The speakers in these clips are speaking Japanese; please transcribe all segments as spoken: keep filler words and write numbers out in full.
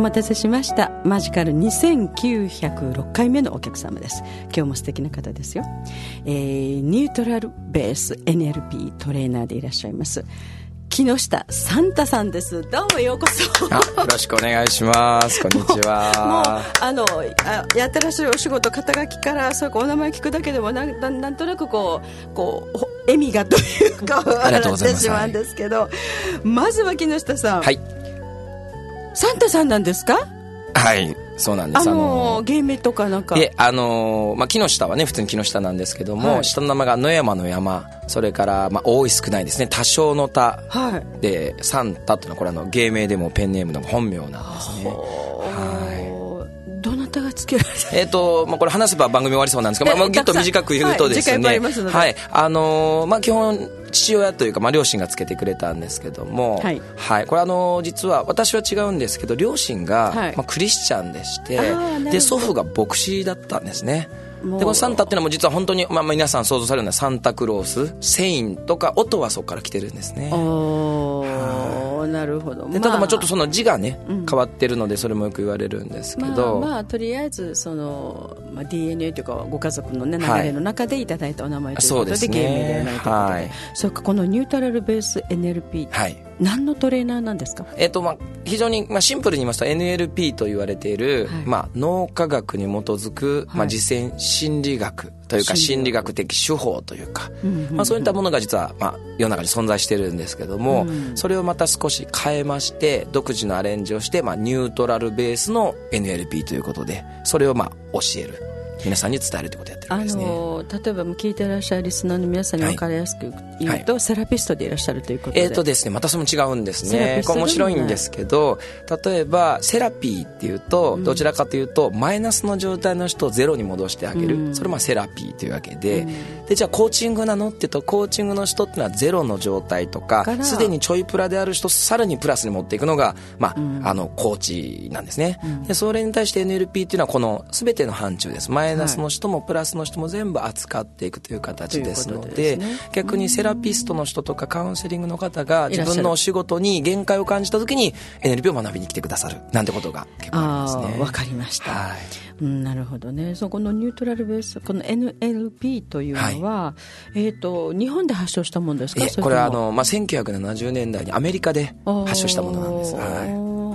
待たせしました。マジカルにせんきゅうひゃくろっかいめのお客様です。今日も素敵な方ですよ。えー、ニュートラルベース エヌエルピー トレーナーでいらっしゃいます木下サンタさんです。どうもようこそ。 あ、よろしくお願いします。こんにちは。 もうあのあやってらっしゃるお仕事、肩書きからそういうお名前聞くだけでもな な, なんとなくこうこう笑みがというか笑ってしまうんですけど、まずは木下さん、 はい、 サンタさんなんですか？ はい、そうなんです。 あのー、芸名とかなんかで、あのーまあ、木下はね普通に木下なんですけども、はい、下の名前が野山の山、それから、まあ、多い少ないですね、多少の多、はい、でサンタというのはこれあの芸名でもペンネームの本名なんですね。はい、 どなたがつけられた？ えーとまあ、これ話せば番組終わりそうなんですけど、まあ、ぎゅっと短く言うとですね、 はい、はい、 あのーまあ、基本父親というか、まあ、両親がつけてくれたんですけども、はいはい、これあの実は私は違うんですけど、両親が、はい、まあ、クリスチャンでして、で祖父が牧師だったんですね。でこのサンタっていうのも実は本当に、まあ、皆さん想像されるようなサンタクロース、セインとか音はそこから来てるんですね。 おー、なるほど。 でただまあちょっとその字がね、うん、変わってるのでそれもよく言われるんですけど、 まあ、まあとりあえずその、まあ、ディーエヌエー というかご家族の、ね、流れの中でいただいたお名前ということで、はい、芸名ではないということで、はい、それかこのニュートラルベース エヌエルピー、はい、何のトレーナーなんですか？ えーとまあ、非常に、まあ、シンプルに言いますと エヌエルピー と言われている、はい、まあ、脳科学に基づく、まあ、実践心理学というか心理学的手法というか、まあ、そういったものが実は、まあ、世の中に存在しているんですけども、うん、それをまた少し変えまして独自のアレンジをして、まあ、ニュートラルベースの エヌエルピー ということで、それをまあ教える、皆さんに伝えるということをやってるわけですね。 あの例えば聞いていらっしゃるリスナーの皆さんに分かりやすく言うと、はい、セラピストでいらっしゃるということで、 えーとですね、またそれも違うんですね。これ面白いんですけど、例えばセラピーっていうとどちらかというと、うん、マイナスの状態の人をゼロに戻してあげる、うん、それもセラピーというわけで、うん、でじゃあコーチングなのっていうと、コーチングの人っていうのはゼロの状態とかすでにちょいプラである人をさらにプラスに持っていくのが、まあうん、あのコーチなんですね、うん、でそれに対して エヌエルピー っていうのはこの全ての範疇です。マイナスの人もプラスの人も全部扱っていくという形ですの で, で、ね、逆にセラピストの人とかカウンセリングの方が自分のお仕事に限界を感じた時に エヌエルピー を学びに来てくださるなんてことが結構ありますね。 わかりました、はい、うん、なるほどね。そこのニュートラルベース、この エヌエルピー というのは、はい、えー、と日本で発祥したものですか？ えこれはあの、まあ、せんきゅうひゃくななじゅうねんだいにアメリカで発祥したものなんです、はい、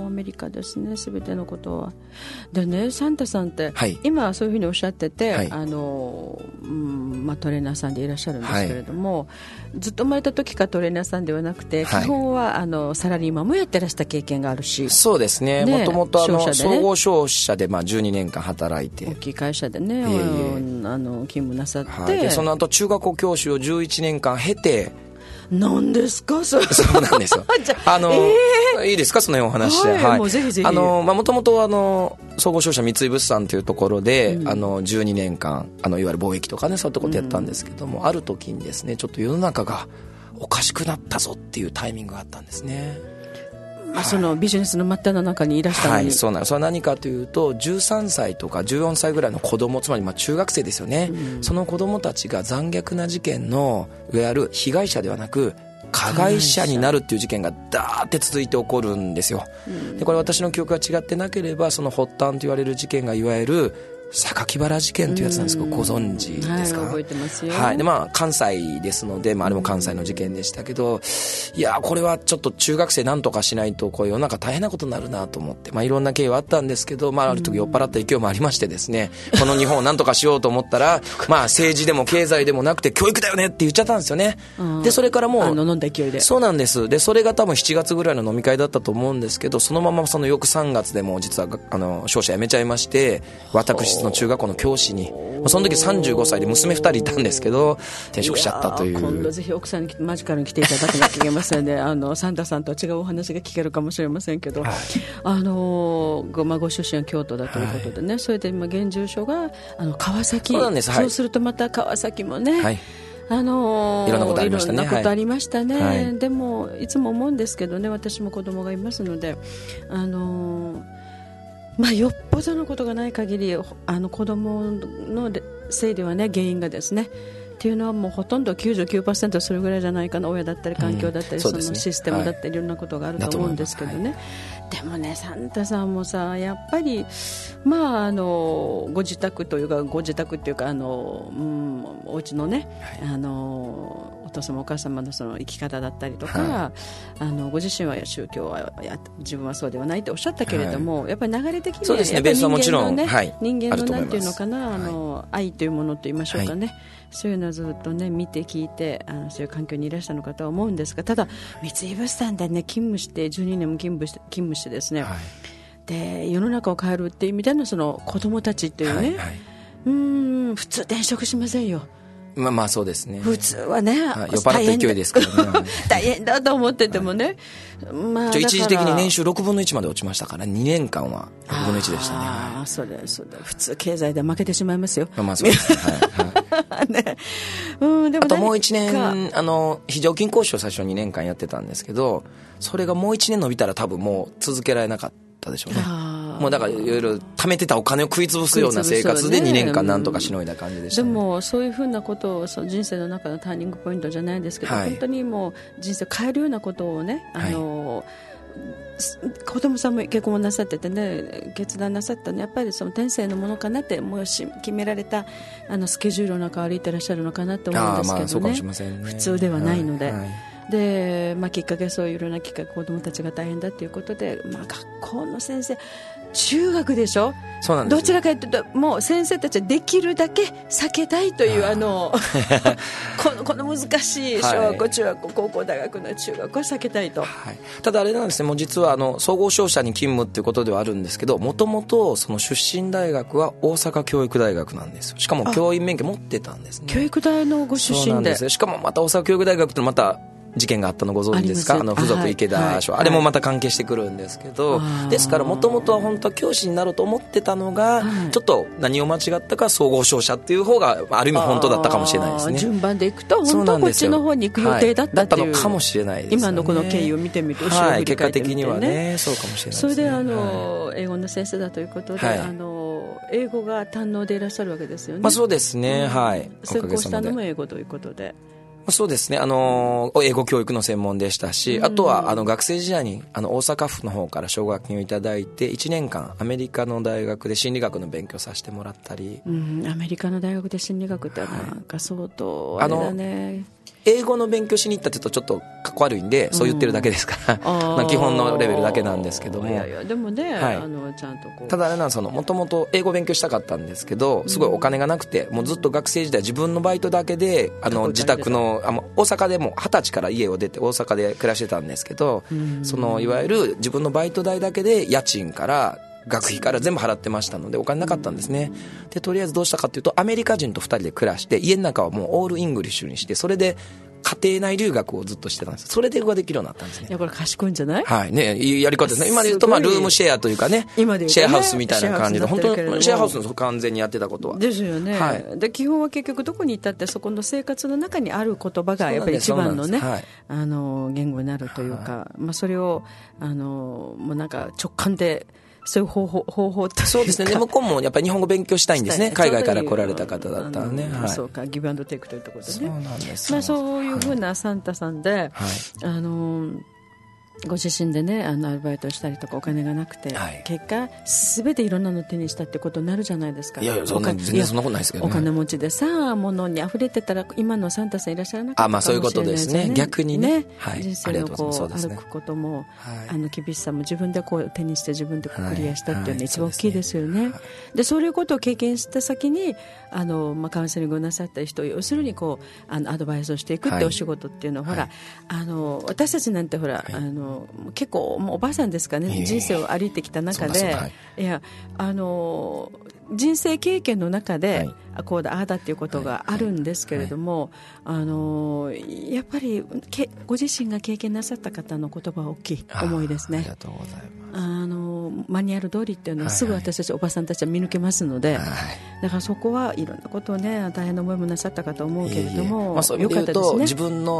アメリカですね、全てのことは。でね、サンタさんって、はい、今そういうふうにおっしゃってて、はい、あのうんまあ、トレーナーさんでいらっしゃるんですけれども、はい、ずっと生まれた時からトレーナーさんではなくて、はい、基本はあのサラリーマンもやってらした経験があるし、 そうですね、もともと総合商社でまあじゅうにねんかん働いて、 大きい会社でね、えー、あの勤務なさって、 はい、でその後中学校教師をじゅういちねんかん経て、 何ですかそれ？ そうなんですよあの、えー、いいですかそのお話で、 はいはい、もうぜひぜひ。 もともと総合商社三井物産というところで、うん、あのじゅうにねんかんあのいわゆる貿易とかね、そういったことやったんですけども、うん、ある時にですね、ちょっと世の中がおかしくなったぞっていうタイミングがあったんですね。 はい、そのビジネスの真っただ中にいらしたのに、 はい、そうなんです。それは何かというと、じゅうさんさいとかじゅうよんさいぐらいの子供、つまりまあ中学生ですよね、うん、その子供たちが残虐な事件のいわゆる被害者ではなく加害者になるっていう事件がダーって続いて起こるんですよ。でこれ私の記憶が違ってなければ、その発端と言われる事件がいわゆる榊原事件というやつなんですけど、ご存知ですか？ はい、覚えてますよ。 はい、でまあ関西ですので、まあ、あれも関西の事件でしたけど、いやこれはちょっと中学生なんとかしないとこう世の中大変なことになるなと思って、まあ、いろんな経緯はあったんですけど、まあ、ある時酔っ払った勢いもありましてですね、この日本をなんとかしようと思ったらまあ政治でも経済でもなくて教育だよねって言っちゃったんですよね。でそれからもうあの飲んだ勢いで、 そうなんです。でそれが多分しちがつぐらいの飲み会だったと思うんですけど、そのままその翌さんがつでも実はあの商社辞めちゃいまして、私の中学校の教師に、その時さんじゅうごさいで娘ふたりいたんですけど転職しちゃったという。 今度ぜひ奥さんにマジカルに来ていただかなきゃいけませんねあのサンタさんとは違うお話が聞けるかもしれませんけど、はい、あのご、まあ、ご出身は京都だということでね、はい、それで今現住所があの川崎。 そうなんです、はい、 そうするとまた川崎もね、はい、あのー、 いろんなことありましたね。 いろんなことありましたね、 はい、 でもいつも思うんですけどね、私も子供がいますので、あのーまあ、よっぽどのことがない限りあの子供のせいではね、原因がですねっていうのはもうほとんど きゅうじゅうきゅうパーセント それぐらいじゃないかな。親だったり環境だったり、うん、そのシステムだったり、はい、いろんなことがあると思うんですけどね、はい、でもねサンタさんもさやっぱりまああのご自宅というかご自宅っていうかあの、うん、お家のね、はい、あのお父様お母様のその生き方だったりとか、はい、あのご自身は宗教はや自分はそうではないとおっしゃったけれども、はい、やっぱり流れ的にそうですね、ベースはもちろん、はい、 人間のなんていうのかな、あの、はい、愛というものと言いましょうかね、はい、そういうのをずっとね見て聞いてあのそういう環境にいらっしゃるのかとは思うんですが、ただ三井物産でね勤務してじゅうにねんも勤務して勤務してですね、はい、で世の中を変えるっていう意味でのその子供たちっていうね、はいはい、うーん普通転職しませんよ。 まあまあそうですね。 普通はね、 はい、酔っ払った勢いですからね。 大変だと思っててもね。はい、まあ一時的に年収ろくぶんのいちまで落ちましたから、にねんかんはろくぶんのいちでしたね。 ああ、それそれ普通経済で負けてしまいますよ。 まあまあそうですね。はい、ね、うんでもあともういちねんあの非常勤講師を最初にねんかんやってたんですけど、それがもういちねん伸びたら多分もう続けられなかったでしょうね。もうだからいろいろ貯めてたお金を食い潰すような生活でにねんかんなんとかしのいだ感じでしたね。 でもそういうふうなことをその人生の中のターニングポイントじゃないですけど、はい、本当にもう人生を変えるようなことをね、あの、はい、子供さんも結婚なさっててね決断なさったのやっぱりその天性のものかなって、もし決められたあのスケジュールの中を歩いてらっしゃるのかなと思うんですけどね。あ、まあそうかもしれませんね。普通ではないので、はいはい、でまあ、きっかけそういういろんなきっかけ子どもたちが大変だということで、まあ、学校の先生中学でしょ。 そうなんですよ。 どちらかというともう先生たちはできるだけ避けたいというあのこのこの難しい小学校、はい、中学校高校大学の中学校を避けたいと、はい、 ただあれなんですね、もう実はあの総合商社に勤務っていうことではあるんですけど、もともとその出身大学は大阪教育大学なんですよ。しかも教員免許持ってたんですね。 教育大のご出身で。そうなんですよ。 しかもまた大阪教育大学ってまた事件があったのご存知ですか。あの附属池田署、はい、あれもまた関係してくるんですけど、はい、ですからもともとは本当は教師になろうと思ってたのが、はい、ちょっと何を間違ったか総合商社っていう方がある意味本当だったかもしれないですね。 順番でいくと本当はこっちの方に行く予定だったっていう、 はい、だったのかもしれないですね。 今のこの経緯を見てみると、 はい、結果的にはねそうかもしれないですね。 それであの、はい、英語の先生だということで、はい、あの英語が堪能でいらっしゃるわけですよね。 まあ、そうですね、うん、はい。 専攻したのも英語ということで。 そうですね、あの英語教育の専門でしたし、うん、あとはあの学生時代にあの大阪府の方から奨学金をいただいていちねんかんアメリカの大学で心理学の勉強させてもらったり、うん、アメリカの大学で心理学ってなんか相当あれだね。英語の勉強しに行ったって言うとちょっとかっこ悪いんで、うん、そう言ってるだけですからまあ基本のレベルだけなんですけども、いやいやでもね、はい、あのちゃんとこうただあれなんです、もともと英語勉強したかったんですけど、すごいお金がなくて、うん、もうずっと学生時代自分のバイトだけであの自宅のあの大阪でも二十歳から家を出て大阪で暮らしてたんですけど、うん、そのいわゆる自分のバイト代だけで家賃から学費から全部払ってましたのでお金なかったんですね。でとりあえずどうしたかというと、アメリカ人とふたりで暮らして家の中はもうオールイングリッシュにして、それで家庭内留学をずっとしてたんです。それで英語ができるようになったんですね。 いやこれ賢いんじゃない？ はいね、いいやり方ですね。今で言うとまあルームシェアというかね、今で言うとね、シェアハウスみたいな感じで、本当にシェアハウスの完全にやってたことはですよね、はい、で基本は結局どこに行ったってそこの生活の中にある言葉がやっぱり一番のね、はい、あの言語になるというか、はい、まあ、それをあのもうなんか直感でそういう方法方法というか、 そうですね。向こうもやっぱり日本語勉強したいんですね。海外から来られた方だったらね。はい、 そうか、ギブアンドテイクというところでね。 そうなんです。 まあそういうふうなサンタさんで、はい、あのご自身でねあのアルバイトしたりとかお金がなくて、はい、結果すべていろんなの手にしたってことになるじゃないですか。 いやいやそんな全然そんなことないですけどね。 お金持ちでさ物に溢れてたら今のサンタさんいらっしゃらなかったかもしれないですね。あ、まあそういうことですね。逆にね、ね、はい、人生のこう歩くことも、はい、あの厳しさも自分でこう手にして自分でこうクリアしたっていうのが一番大きいですよね。はいはい、でそういうことを経験した先にあの、まあ、カウンセリングをなさった人要するにこうあのアドバイスをしていくってお仕事っていうのは、はい、ほら、はい、あの私たちなんてほら、はい、あの結構もうおばあさんですかね、えー、人生を歩いてきた中で、はい、いやあの人生経験の中で、はい、こうだああだっていうことがあるんですけれども、はいはい、あのやっぱりけご自身が経験なさった方の言葉は大きい思いですね。ありがとうございます。あのマニュアル通りっていうのはすぐ私たち、はいはい、おばさんたちは見抜けますので、はい、だからそこはいろんなことをね大変な思いもなさったかと思うけれども、いえいえ、まあ、 そういう意味で言うと、ね、自分の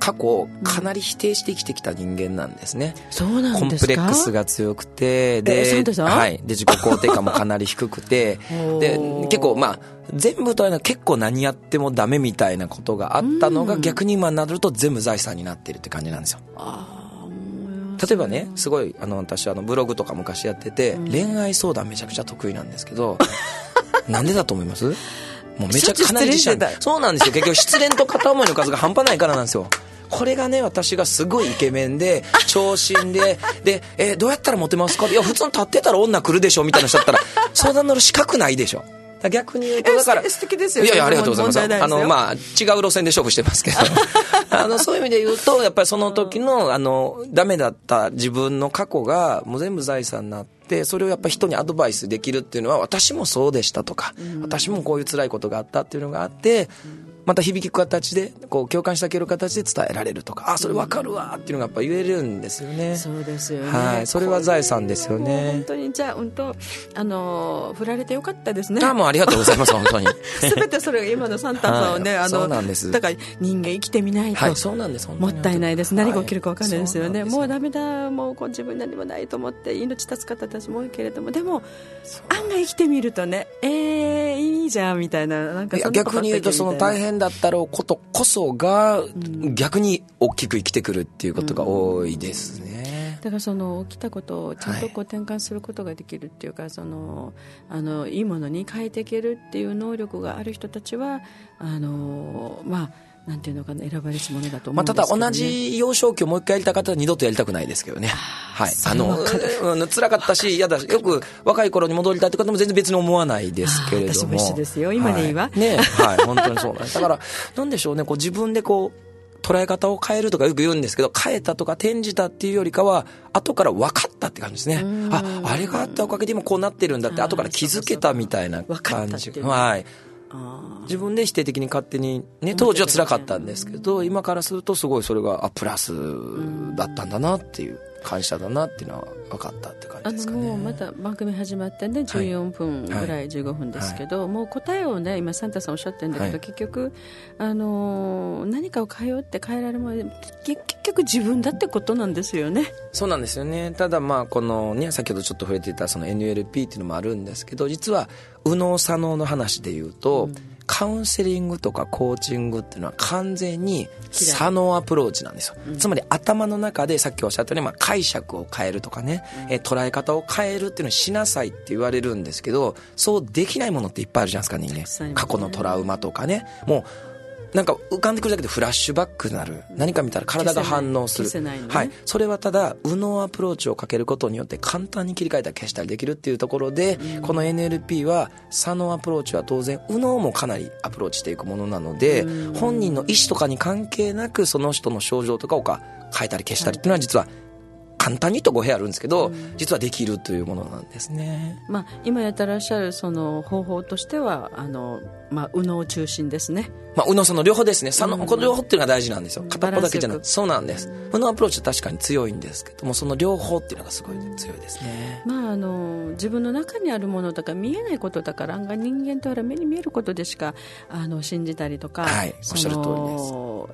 過去をかなり否定して生きてきた人間なんですね、 うん、そうなんですか。 コンプレックスが強くてで、はい、で自己肯定感もかなり低くてで結構まあ全部というのは結構何やってもダメみたいなことがあったのが、うん、逆に今になると全部財産になっているって感じなんですよ。あ、例えばね、すごいあの私あのブログとか昔やってて、うん、恋愛相談めちゃくちゃ得意なんですけどなんでだと思います？もうめちゃかなり自信。そうなんですよ。結局失恋と片思いの数が半端ないからなんですよ。これがね、私がすごいイケメンで長身でで、えー、どうやったらモテますか？いや普通に立ってたら女来るでしょみたいな人だったら相談乗る資格ないでしょ。逆に言うとだから素敵ですよ。 いやいやありがとうございます。あのまあ違う路線で勝負してますけどあのそういう意味で言うとやっぱりその時のあのダメだった自分の過去がもう全部財産になって、それをやっぱり人にアドバイスできるっていうのは、私もそうでしたとか、うん、私もこういう辛いことがあったっていうのがあって、また響く形でこう共感してあげる形で伝えられるとか、あそれ分かるわっていうのがやっぱ言えるんですよね。 そうですよね、 はい、それは財産ですよね。 本当にじゃあ本当あの振られてよかったですね。 あもうありがとうございます本当に全てそれが今のサンタさんをね、はい、あのそうなんです。 だから人間生きてみないと、 はい、そうなんです。 もったいないです。何が起きるか分かんないですよね、はい、もうダメだ、もうこう自分何もないと思って命絶つ方たちも多いけれども、でも案外生きてみるとね、えー、いいじゃんみたいな、なんかそんなことあったっけみたいな。逆に言うとその大変だったろうことこそが逆に大きく生きてくるっていうことが多いですね、 うん、だからその起きたことをちゃんとこう転換することができるっていうか、はい、そのあのいいものに変えていけるっていう能力がある人たちはあのまあなんていうのかな、選ばれし者だと思うんですけど、ね。まあ、 ただ同じ幼少期をもう一回やりたかったら二度とやりたくないですけどね。はい。あの、辛かったし、嫌だし、よく若い頃に戻りたいって方も全然別に思わないですけれども。 私も一緒ですよ。今でいいわ。 はい、ね、はい。本当にそうなんです。だから、なんでしょうね、こう自分でこう、捉え方を変えるとかよく言うんですけど、変えたとか転じたっていうよりかは、後から分かったって感じですね。あ、あれがあったおかげで今こうなってるんだって、後から気づけたみたいな感じ。はい。自分で否定的に勝手にね、当時は辛かったんですけど、今からするとすごいそれがあプラスだったんだなっていう、感謝だなっていうのは分かったって感じですかね。 あのもうまた番組始まってねじゅうよんぷんぐらい、はい、じゅうごふんですけど、はい、もう答えをね今サンタさんおっしゃってるんだけど、はい、結局あの何かを変えようって変えられるまで結局自分だってことなんですよね。 そうなんですよね。ただまあこのね先ほどちょっと触れていたその エヌエルピー っていうのもあるんですけど、実は右脳左脳の話で言うと、うんカウンセリングとかコーチングっていうのは完全に左脳アプローチなんですよ、うん、つまり頭の中でさっきおっしゃったように、まあ、解釈を変えるとかね、うんえー、捉え方を変えるっていうのをしなさいって言われるんですけど、そうできないものっていっぱいあるじゃないですか人間、過去のトラウマとかね、もうなんか浮かんでくるだけでフラッシュバックになる、何か見たら体が反応する、 消せないのね、 はい、それはただ右脳アプローチをかけることによって簡単に切り替えたり消したりできるっていうところで、うん、この エヌエルピー は左脳アプローチは当然右脳もかなりアプローチしていくものなので、うん、本人の意思とかに関係なくその人の症状とかをか変えたり消したりっていうのは実は簡単にと語弊あるんですけど、うん、実はできるというものなんですね。 まあ、今やってらっしゃるその方法としてはあの、まあ、右脳中心ですね。 まあ、右脳その両方ですね。その、うん、この両方っていうのが大事なんですよ。片っぽだけじゃなくて、そうなんです。右脳アプローチは確かに強いんですけども、その両方っていうのがすごい強いですね。 まあ、あの自分の中にあるものだから見えないことだから、案外人間とは目に見えることでしかあの信じたりとか、 はい、おっしゃる通りです。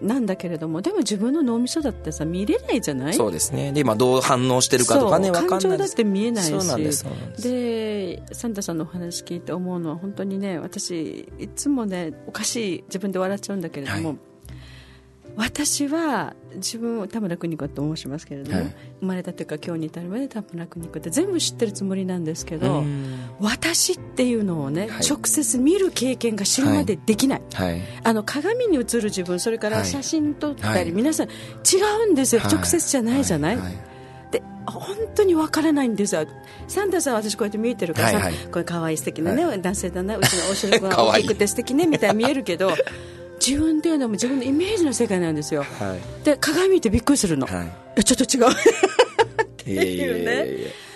なんだけれども、でも自分の脳みそだってさ見れないじゃない。 そうですね。で今どう反応してるかとかね、分かんないです。 感情だって見えないし、 そうなんです。そうなんです。 でサンタさんのお話聞いて思うのは本当にね、私いつもねおかしい自分で笑っちゃうんだけれども、はい、私は自分を田村邦子と申しますけれども、はい、生まれたというか今日に至るまで田村邦子って全部知ってるつもりなんですけど、私っていうのをね、はい、直接見る経験が知るまでできない、はいはい、あの鏡に映る自分、それから写真撮ったり、はい、皆さん違うんですよ、はい、直接じゃないじゃない、はいはい、で本当に分からないんですよ。サンタさんは私こうやって見えてるからさ、はいはい、これ可愛い素敵なね、はい、男性だな、うちのお城が大きくて素敵ねみたいに見えるけど自分っていうのも自分のイメージの世界なんですよ、はい、で鏡見てびっくりするの、はい、ちょっと違うっていうね。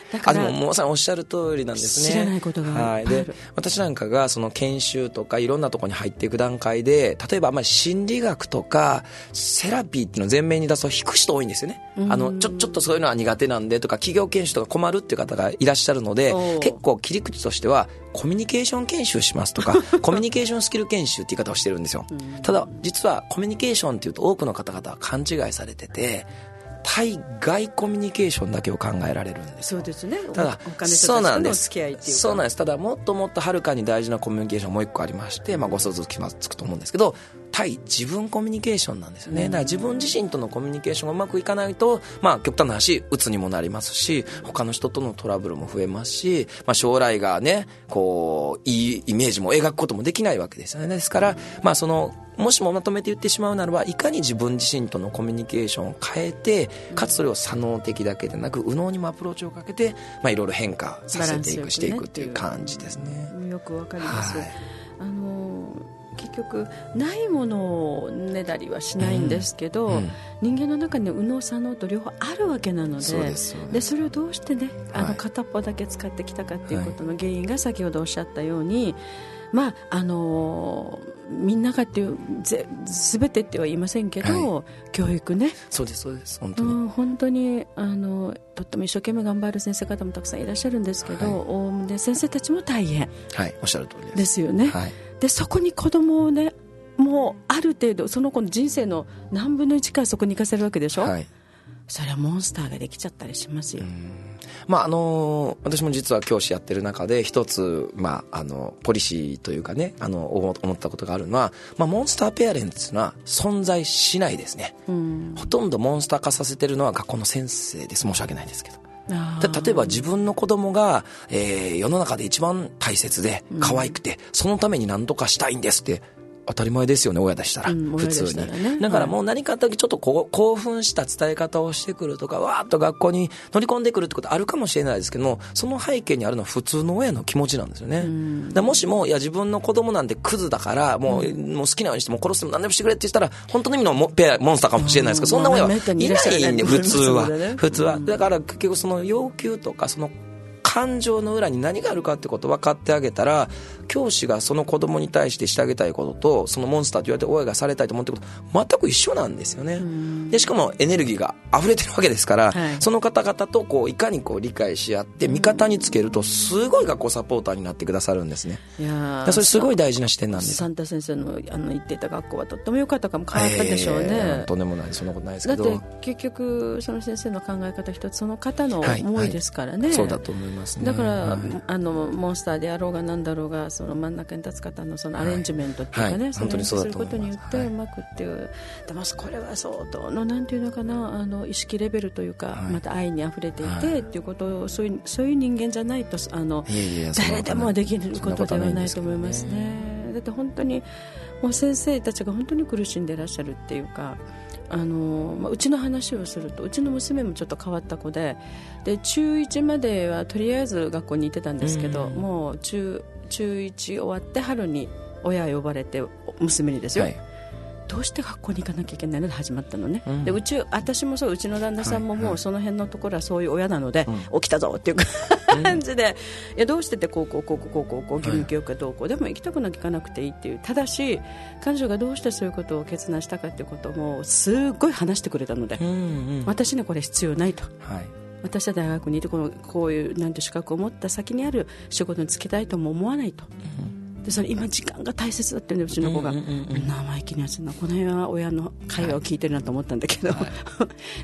だからあでももうさんおっしゃる通りなんですね。 知らないことがある、はい、で私なんかがその研修とかいろんなところに入っていく段階で、例えばあんまり心理学とかセラピーっていうのを前面に出すと引く人多いんですよね。あのちょちょっとそういうのは苦手なんでとか、企業研修とか困るっていう方がいらっしゃるので、結構切り口としてはコミュニケーション研修しますとかコミュニケーションスキル研修っていう言い方をしてるんですよ。ただ実はコミュニケーションっていうと多くの方々は勘違いされてて、対外コミュニケーションだけを考えられるんですよ。 そうですね。 ただ他の人たちとの付き合いっていうか、 そうなんです。ただもっともっとはるかに大事なコミュニケーションもう一個ありまして、まあ、ご想像つくと思うんですけど、対自分コミュニケーションなんですよね。だから自分自身とのコミュニケーションがうまくいかないと、まあ、極端な話鬱にもなりますし、他の人とのトラブルも増えますし、まあ、将来がねこういいイメージも描くこともできないわけですよね。ですから、まあ、そのもしもまとめて言ってしまうならば、いかに自分自身とのコミュニケーションを変えて、かつそれを左脳的だけでなく右脳にもアプローチをかけて、まあ、いろいろ変化させていく、していくっていう感じですね。 よくわかります、 はい、 あの結局ないものをねだりはしないんですけど、うんうん、人間の中に右脳左脳と両方あるわけなの で, そ, で, そ, でそれをどうしてね、あの片っぽだけ使ってきたかっていうことの原因が先ほどおっしゃったように、まああのみんながっていうぜ全てっては言いませんけど、はい、教育ね、 そうですそうです本当に、 うん、本当にあのとっても一生懸命頑張る先生方もたくさんいらっしゃるんですけど、はい、で先生たちも大変、 はい、おっしゃる通りです。 ですよね、はい、でそこに子供をね、もうある程度その子の人生の何分のいちからそこに行かせるわけでしょ、はい、それはモンスターができちゃったりしますよ。うん、 まああの私も実は教師やってる中で一つ、まあ、あのポリシーというかね、あの思ったことがあるのは、まあ、モンスターペアレンツというのは存在しないですね。うん、ほとんどモンスター化させてるのは学校の先生です。申し訳ないですけど、例えば自分の子供が、えー、世の中で一番大切で可愛くて、うん、そのために何とかしたいんですって当たり前ですよね、親でしたら、うん、普通に、ね、だからもう何かだけちょっとこう興奮した伝え方をしてくるとか、わーっと学校に乗り込んでくるってことあるかもしれないですけども、その背景にあるのは普通の親の気持ちなんですよね。うん、だもしもいや自分の子供なんてクズだからもう、うん、もう好きなようにしても殺しても何でもしてくれって言ったら本当の意味のモペアモンスターかもしれないですけど、うん、そんな親はいないんで、普通は普通はだから結局その要求とかその感情の裏に何があるかってことを分かってあげたら、教師がその子供に対してしてあげたいことと、そのモンスターと言われて親がされたいと思っていること全く一緒なんですよね。でしかもエネルギーが溢れてるわけですから、はい、その方々とこういかにこう理解し合って味方につけるとすごい学校サポーターになってくださるんですね。いやそれすごい大事な視点なんです。 サンタ先生 の, あの言っていた学校はとっても良かったかも、変わったでしょうね。えー、 とんでもない、そんなことないですけど、 だって結局その先生の考え方一つその方の思いですからね、はいはい、 そうだと思いますね。 だから、あのモンスターであろうがなんだろうが、その真ん中に立つ方のそのアレンジメントっていうかね、はいはい、それにすることによってうまくっていう、はい、でもこれは相当のなんていうのかな、あの意識レベルというか、はい、また愛にあふれていて、はい、っていうことをそういう、そういう人間じゃないとあのいやいや誰でもできることではないと思いますね。だって本当にもう先生たちが本当に苦しんでいらっしゃるっていうか、あのまあ、うちの話をすると、うちの娘もちょっと変わった子で、で中いちまではとりあえず学校に行ってたんですけど、うん、もう 中, 中いち終わって春に親呼ばれて、娘にですよ、はい、どうして学校に行かなきゃいけないので始まったのね、うん、でうち私もそう、うちの旦那さんももうその辺のところはそういう親なので、はいはい、起きたぞっていう感じで、いやどうしてってこうこうこうこうこうこうこう義務教育がどうこう、でも行きたくなきゃ行かなくていいっていう、ただし彼女がどうしてそういうことを決断したかっていうこともすっごい話してくれたので、うんうん、私ねこれ必要ないと、はい、私は大学にいてこのこういうなんて資格を持った先にある仕事に就きたいとも思わないと、うん、でそれ今時間が大切だって言うんで、うちの子が、うんうんうん、生意気なやつな、この辺は親の会話を聞いてるなと思ったんだけど、はい、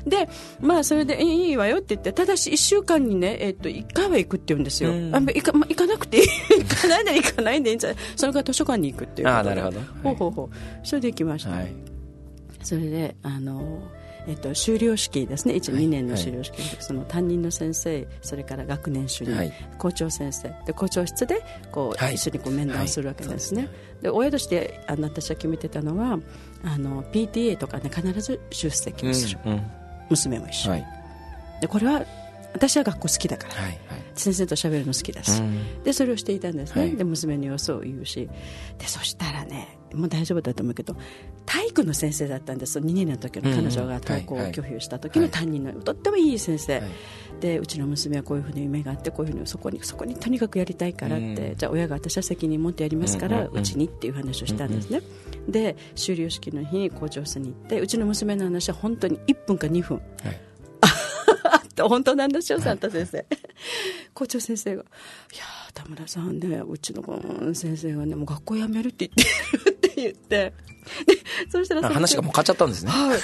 でまあそれでいいわよって言って、ただしいっしゅうかんにね、えー、といっかいは行くって言うんですよ、うん、あ行か、まあ、行かなくていい行かないで行かないでいいんじゃない、それから図書館に行くっていうことで、あなるほど、はい、ほうほうほう、それで行きました、はい、それであのえっと、修了式ですね、いち、にねんの修了式、はい、その担任の先生、それから学年主任、はい、校長先生で、校長室でこう、はい、一緒にこう面談するわけですね、はい、で親としてあの私は決めてたのは、あの ピーティーエー とかね必ず出席をする、うんうん、娘も一緒、はい、でこれは私は学校好きだから、はいはい、先生と喋るの好きだし、うん、でそれをしていたんですね、はい、で娘に様子を言うし、でそしたらねもう大丈夫だと思うけど体育の先生だったんです。にねんの時の彼女が登校を拒否した時の担任の、はいはい、とってもいい先生、はい、でうちの娘はこういうふうに夢があってこういうふうにそこにそこにとにかくやりたいからって、うん、じゃあ親が私は責任持ってやりますからうち、うん、にっていう話をしたんですね、うんうん、で修了式の日に校長室に行ってうちの娘の話は本当にいっぷんかにふん、はい本当なんですよ、サンタ先生、はい、校長先生がいや田村さんねうちの先生がねもう学校辞めるって言ってるって言ってでそしたら話がもう変わっちゃったんですね、 はい、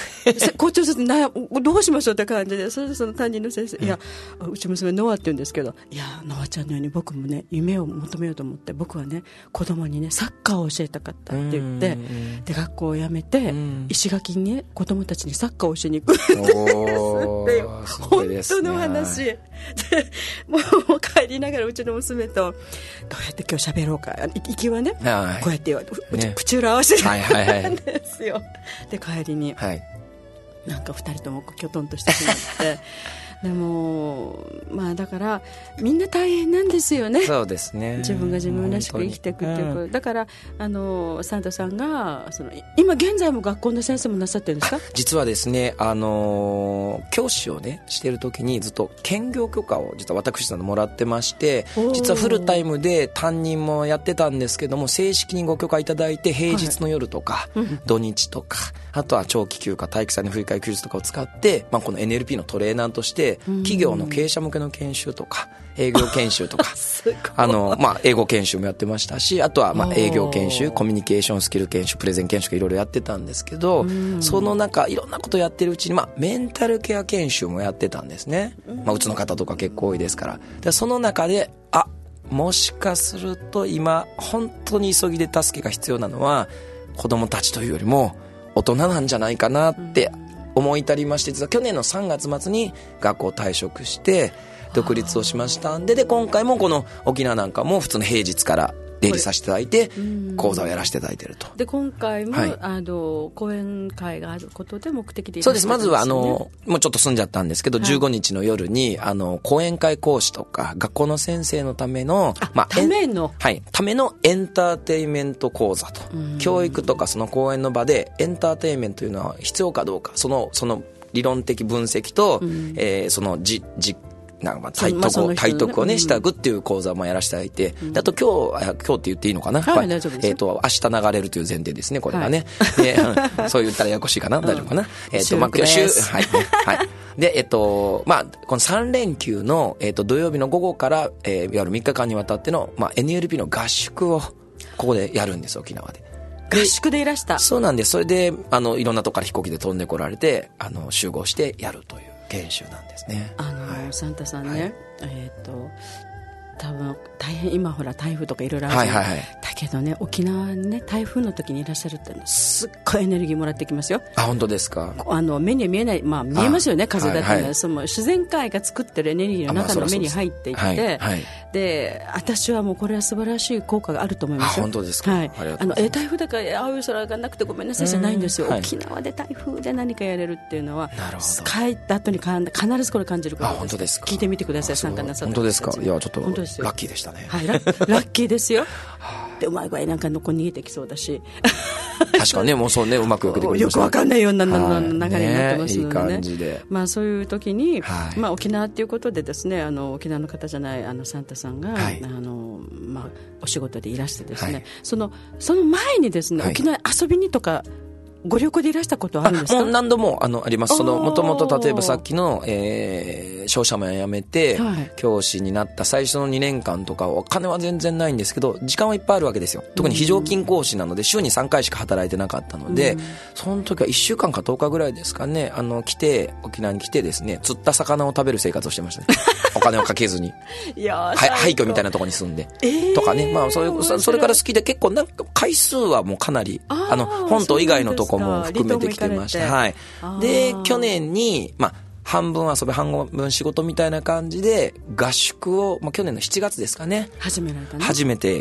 校長先生などうしましょうって感じで、それでその担任の先生、うん、いやうち娘ノアって言うんですけど、いやノアちゃんのように僕もね夢を求めようと思って僕はね子供にねサッカーを教えたかったって言って、で学校を辞めて石垣にね子供たちにサッカーを教えに行くんですっていう本当の話で、もう帰りながらうちの娘とどうやって今日喋ろうか行きはね、はい、こうやってうち、ね、口裏合わせて、はいはいはい、なんですよ。で帰りに、はい、なんかふたりともきょとんとしてしまってでもまあだからみんな大変なんですよね。 そうですね、 自分が自分らしく生きていくっていう、うん、だからあのサンタさんがその今現在も学校の先生もなさってるんですか？ 実はですね、あのー、教師をねしている時にずっと兼業許可を実は私どももらってまして、実はフルタイムで担任もやってたんですけども、正式にご許可いただいて平日の夜とか、はい、土日とかあとは長期休暇体育祭の振り替え休日とかを使って、まあ、この エヌエルピー のトレーナーとして企業の経営者向けの研修とか営業研修とかあの、まあ、英語研修もやってましたし、あとはまあ営業研修、コミュニケーションスキル研修、プレゼン研修とかいろいろやってたんですけど、その中いろんなことやってるうちに、まあ、メンタルケア研修もやってたんですね、まあ、うつの方とか結構多いですから。でその中であもしかすると今本当に急ぎで助けが必要なのは子どもたちというよりも大人なんじゃないかなって思い至りまして、実は去年のさんがつ末に学校を退職して独立をしましたんで、で今回もこの沖縄なんかも普通の平日から出入りさせていただいて講座をやらせていただいていると。 で今回も、はい、あの講演会があることで目的でいらっしゃるんですね。 そうです。まずはあのもうちょっと済んじゃったんですけど、はい、じゅうごにちの夜にあの講演会講師とか学校の先生のためのまあ、ための、 はい、ためのエンターテインメント講座と、教育とかその講演の場でエンターテインメントというのは必要かどうか、そのその理論的分析と、えー、そのじ実なんか体得を、ね、体得をね、したくっていう講座もやらせていただいて、うん、あと今日、今日って言っていいのかな、 はい、大丈夫です。 えっ、ー、と、明日流れるという前提ですね、これはね。はい、でそう言ったらややこしいかな、大丈夫かな。えっ、ー、と、まあ、今日週、はい、はい。で、えっ、ー、と、まあ、このさん連休の、えっ、ー、と、土曜日の午後から、えー、いわゆるみっかかんにわたっての、まあ、エヌエルピー の合宿を、ここでやるんです、沖縄で。 合宿でいらした。 そうなんです。それで、あの、いろんなとこから飛行機で飛んでこられて、あの、集合してやるという研修なんですね。 あの、はい、サンタさんね、はい、えっ、ー、と多分大変今ほら台風とかいろいろある、はいはいはい、だけどね沖縄にね台風の時にいらっしゃるってすっごいエネルギーもらってきますよ。 あ本当ですか。 あの目には見えない、まあ、見えますよね風だって、はいはい、その自然界が作ってるエネルギーの中の目に入っていって、はいはい、で私はもうこれは素晴らしい効果があると思いますよ。 あ本当ですか、 はい、あのえ台風だから青い空がなくてごめんなさいじゃないんですよ、はい、沖縄で台風で何かやれるっていうのはなるほど帰った後に必ずこれ感じることです。 あ本当ですか。 聞いてみてください。参加なさった本当ですか。いやちょっとラッキーでしたね。 はい、ラ, ラッキーですよでうまい具合なんかのこ逃げてきそうだし確かねもうそうねうまくよくできました、ね、 よくわかんないような流れになってますので ね, ねいい感じで、 まあ、そういう時に、はいまあ、沖縄っていうことでですねあの沖縄の方じゃないあのサンタさんが、はいあのまあ、お仕事でいらしてですね、はい、そのその前にですね、はい、沖縄遊びにとかご旅行でいらしたことはあるんですか？ もう何度も あ, のあります。そのもともと例えばさっきの、えー、商社マン辞めて、はい、教師になった最初のにねんかんとかお金は全然ないんですけど時間はいっぱいあるわけですよ。特に非常勤講師なので週にさんかいしか働いてなかったので、うん、その時はいっしゅうかんかとおかぐらいですかねあの来て沖縄に来てですね釣った魚を食べる生活をしてましたねお金をかけずにいや廃墟みたいなところに住んで、えー、とかね、まあ、そういうそれから好きで結構なんか回数はもうかなりあの本島以外のとこも含めてきてました。はい。で去年にまあ半分遊び半分仕事みたいな感じで合宿を、まあ、去年のしちがつですかね始められたね初めて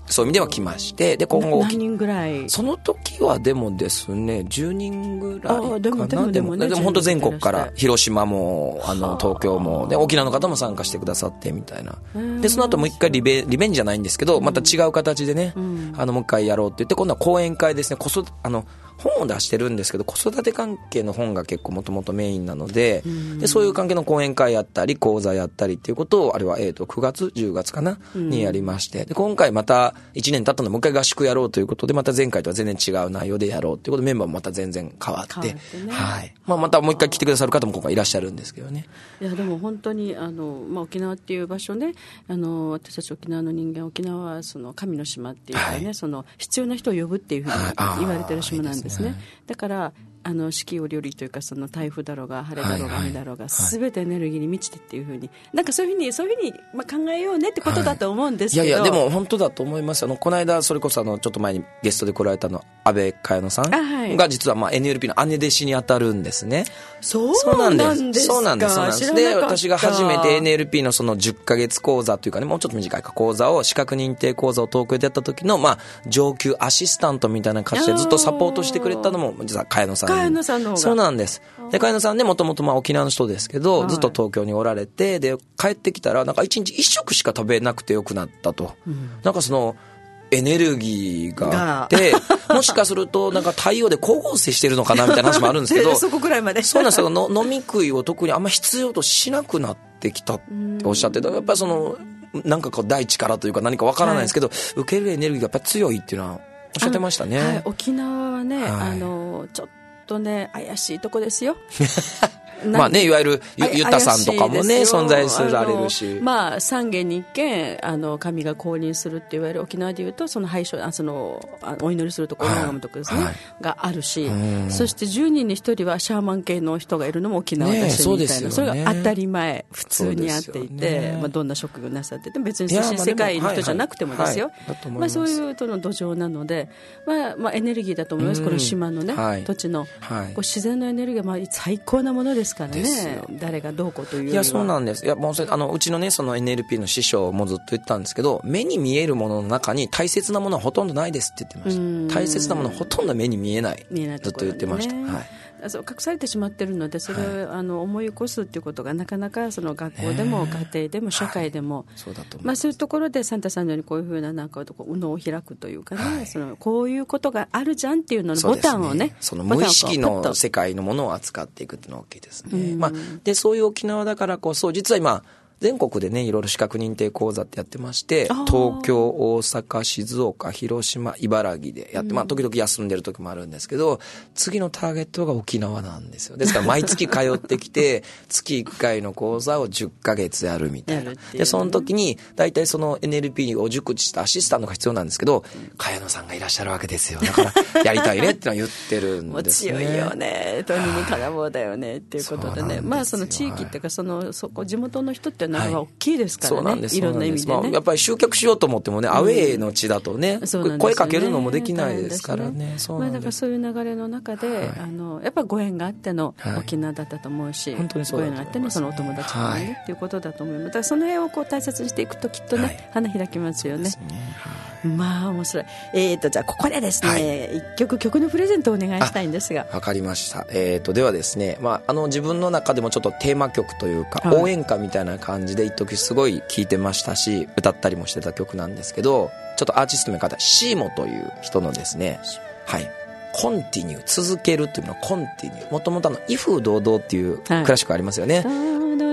そういう意味では来まして、で今後何人ぐらい？ その時はでもですねじゅうにんぐらいかな。 でもでもでもね、 でも本当全国から広島もあの東京もで沖縄の方も参加してくださってみたいな。でその後もう一回リベリベンジじゃないんですけど、また違う形でね、うん、あのもう一回やろうって言って、今度は講演会ですね。子育てあの本を出してるんですけど、子育て関係の本が結構もともとメインなの で,、うん、でそういう関係の講演会やったり講座やったりっていうことをあれは、えー、とくがつじゅうがつかな、うん、にやりまして、で今回またいちねん経ったのでもう一回合宿やろうということで、また前回とは全然違う内容でやろうということでメンバーもまた全然変わって、変わってね、はい、まあ、またもう一回来てくださる方も今回いらっしゃるんですけどね。 いやでも本当にあの、まあ、沖縄っていう場所ね、あの私たち沖縄の人間、沖縄はその神の島っていうかね、はい、その必要な人を呼ぶっていうふうに言われてる島なんですね。だからあの四季折々というか、その台風だろうが晴れだろうが雨だろうが全てエネルギーに満ちてっていうふうに、なんかそういうふうにそういうふうにまあ考えようねってことだと思うんですけど、はい、 いやいやでも本当だと思います。あのこの間それこそあのちょっと前にゲストで来られたの安倍茅野さんが実はまあ エヌエルピー の姉弟子に当たるんですね。 そうなんですか。 そうなんです。そうなんです。で私が初めて エヌエルピー のそのじゅっかげつ講座というかね、もうちょっと短いか講座を資格認定講座を東京でやった時のまあ上級アシスタントみたいな感じでずっとサポートしてくれたのも実は茅野さん。 茅野さんの方が。 そうなんです。で茅野さんね、もともとまあ沖縄の人ですけど、はい、ずっと東京におられて、で帰ってきたらなんか一日一食しか食べなくてよくなったと、うん、なんかそのエネルギーがあってもしかするとなんか太陽で光合成してるのかなみたいな話もあるんですけどそこくらいまでそうなんですよ。の飲み食いを特にあんま必要としなくなってきたっておっしゃってた。やっぱりそのなんかこう大地からというか何かわからないですけど、はい、受けるエネルギーがやっぱり強いっていうのはおっしゃってましたね。はい、 沖縄はね、はい、あのちょっとね怪しいとこですよまあね、いわゆるユタさんとかもね存在すられるし、 まあ三軒に一軒あの神が降臨するっていわれる沖縄でいうとその拝所あそのあお祈りするところのとこですね、はい、があるし、そしてじゅうにんにひとりはシャーマン系の人がいるのも沖縄だしみたいな、ね、 そ, ね、それが当たり前普通にあっていて、ね、まあ、どんな職業なさってて別に世界の人じゃなくてもですよ、まあ、そういうとの土壌なので、まあまあ、エネルギーだと思います。この島のね、はい、土地の、はい、こう自然のエネルギーはまあ最高なものですからね。誰がどうこうというよりは。 いやそうなんです。いやもうそれあのうちのねその エヌエルピー の師匠もずっと言ったんですけど、目に見えるものの中に大切なものはほとんどないですって言ってました。大切なものはほとんど目に見えない、見えないところ、ね、ずっと言ってました。はい。 そう隠されてしまっているので、それを、はい、あの思い起こすということがなかなかその学校でも家庭でも社会でも、はい、そうだと思います。まあ、そういうところでサンタさんのようにこういうふうななんか右脳を開くというかね、はい、そのこういうことがあるじゃんっていうののボタンを ね, ねその無意識の世界のものを扱っていくっていうのは大きいですね。まあ、でそういう沖縄だからこそ実は今全国でねいろいろ資格認定講座ってやってまして、東京、大阪、静岡、広島、茨城でやって、まあ時々休んでる時もあるんですけど、次のターゲットが沖縄なんですよ。ですから毎月通ってきて月いっかいの講座をじゅっかげつやるみたいな。でその時に大体その エヌエルピー を熟知したアシスタントが必要なんですけど、茅野さんがいらっしゃるわけですよ。だからやりたいねってのは言ってるんですね。 もう強いよね、とにもかなもだよねっていうことでね、まあその地域っていうかそのそこ地元の人ってのは大きいですからね、はい、そうなんです。いろんな意味でね、まあ、やっぱり集客しようと思ってもね、うん、アウェーの地だとね、ね、声かけるのもできないですからね。そうなんです。まあ、だからそういう流れの中で、はい、あのやっぱご縁があっての沖縄だったと思うし、はい、本当にそうだと思いますね。ご縁があってのそのお友達がね、はい、っていうことだと思います。だからその辺をこう大切にしていくときっとね、はい、花開きますよね。そうですね、はい、まあ面白い。えーとじゃあここでですね、はい、一曲曲のプレゼントをお願いしたいんですが。 わかりました。えーとではですね、まああの自分の中でもちょっとテーマ曲というか、はい、応援歌みたいな感じで一時すごい聴いてましたし歌ったりもしてた曲なんですけど、ちょっとアーティストの方シーモという人のですね、はいコンティニュー続けるというのはコンティニュー、もともとあの威風堂々っていうクラシックありますよね、はい、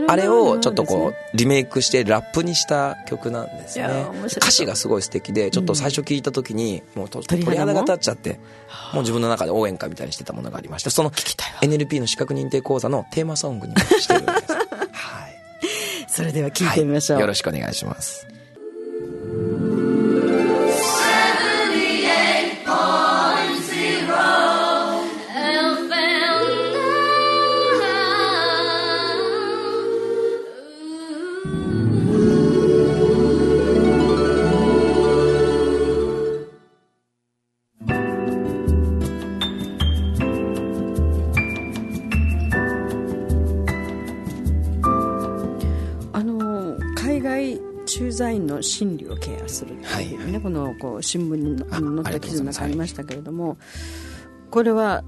あれをちょっとこうリメイクしてラップにした曲なんですね。歌詞がすごい素敵で、ちょっと最初聞いた時にもう鳥肌が立っちゃって、もう自分の中で応援歌みたいにしてたものがありまして、その エヌエルピー の資格認定講座のテーマソングにしてるんですはい、 それでは聞いてみましょう、 はい、よろしくお願いします。 座員の心理をケアするっていうね、はい、このこう新聞に載った記事の中にありましたけれども、これは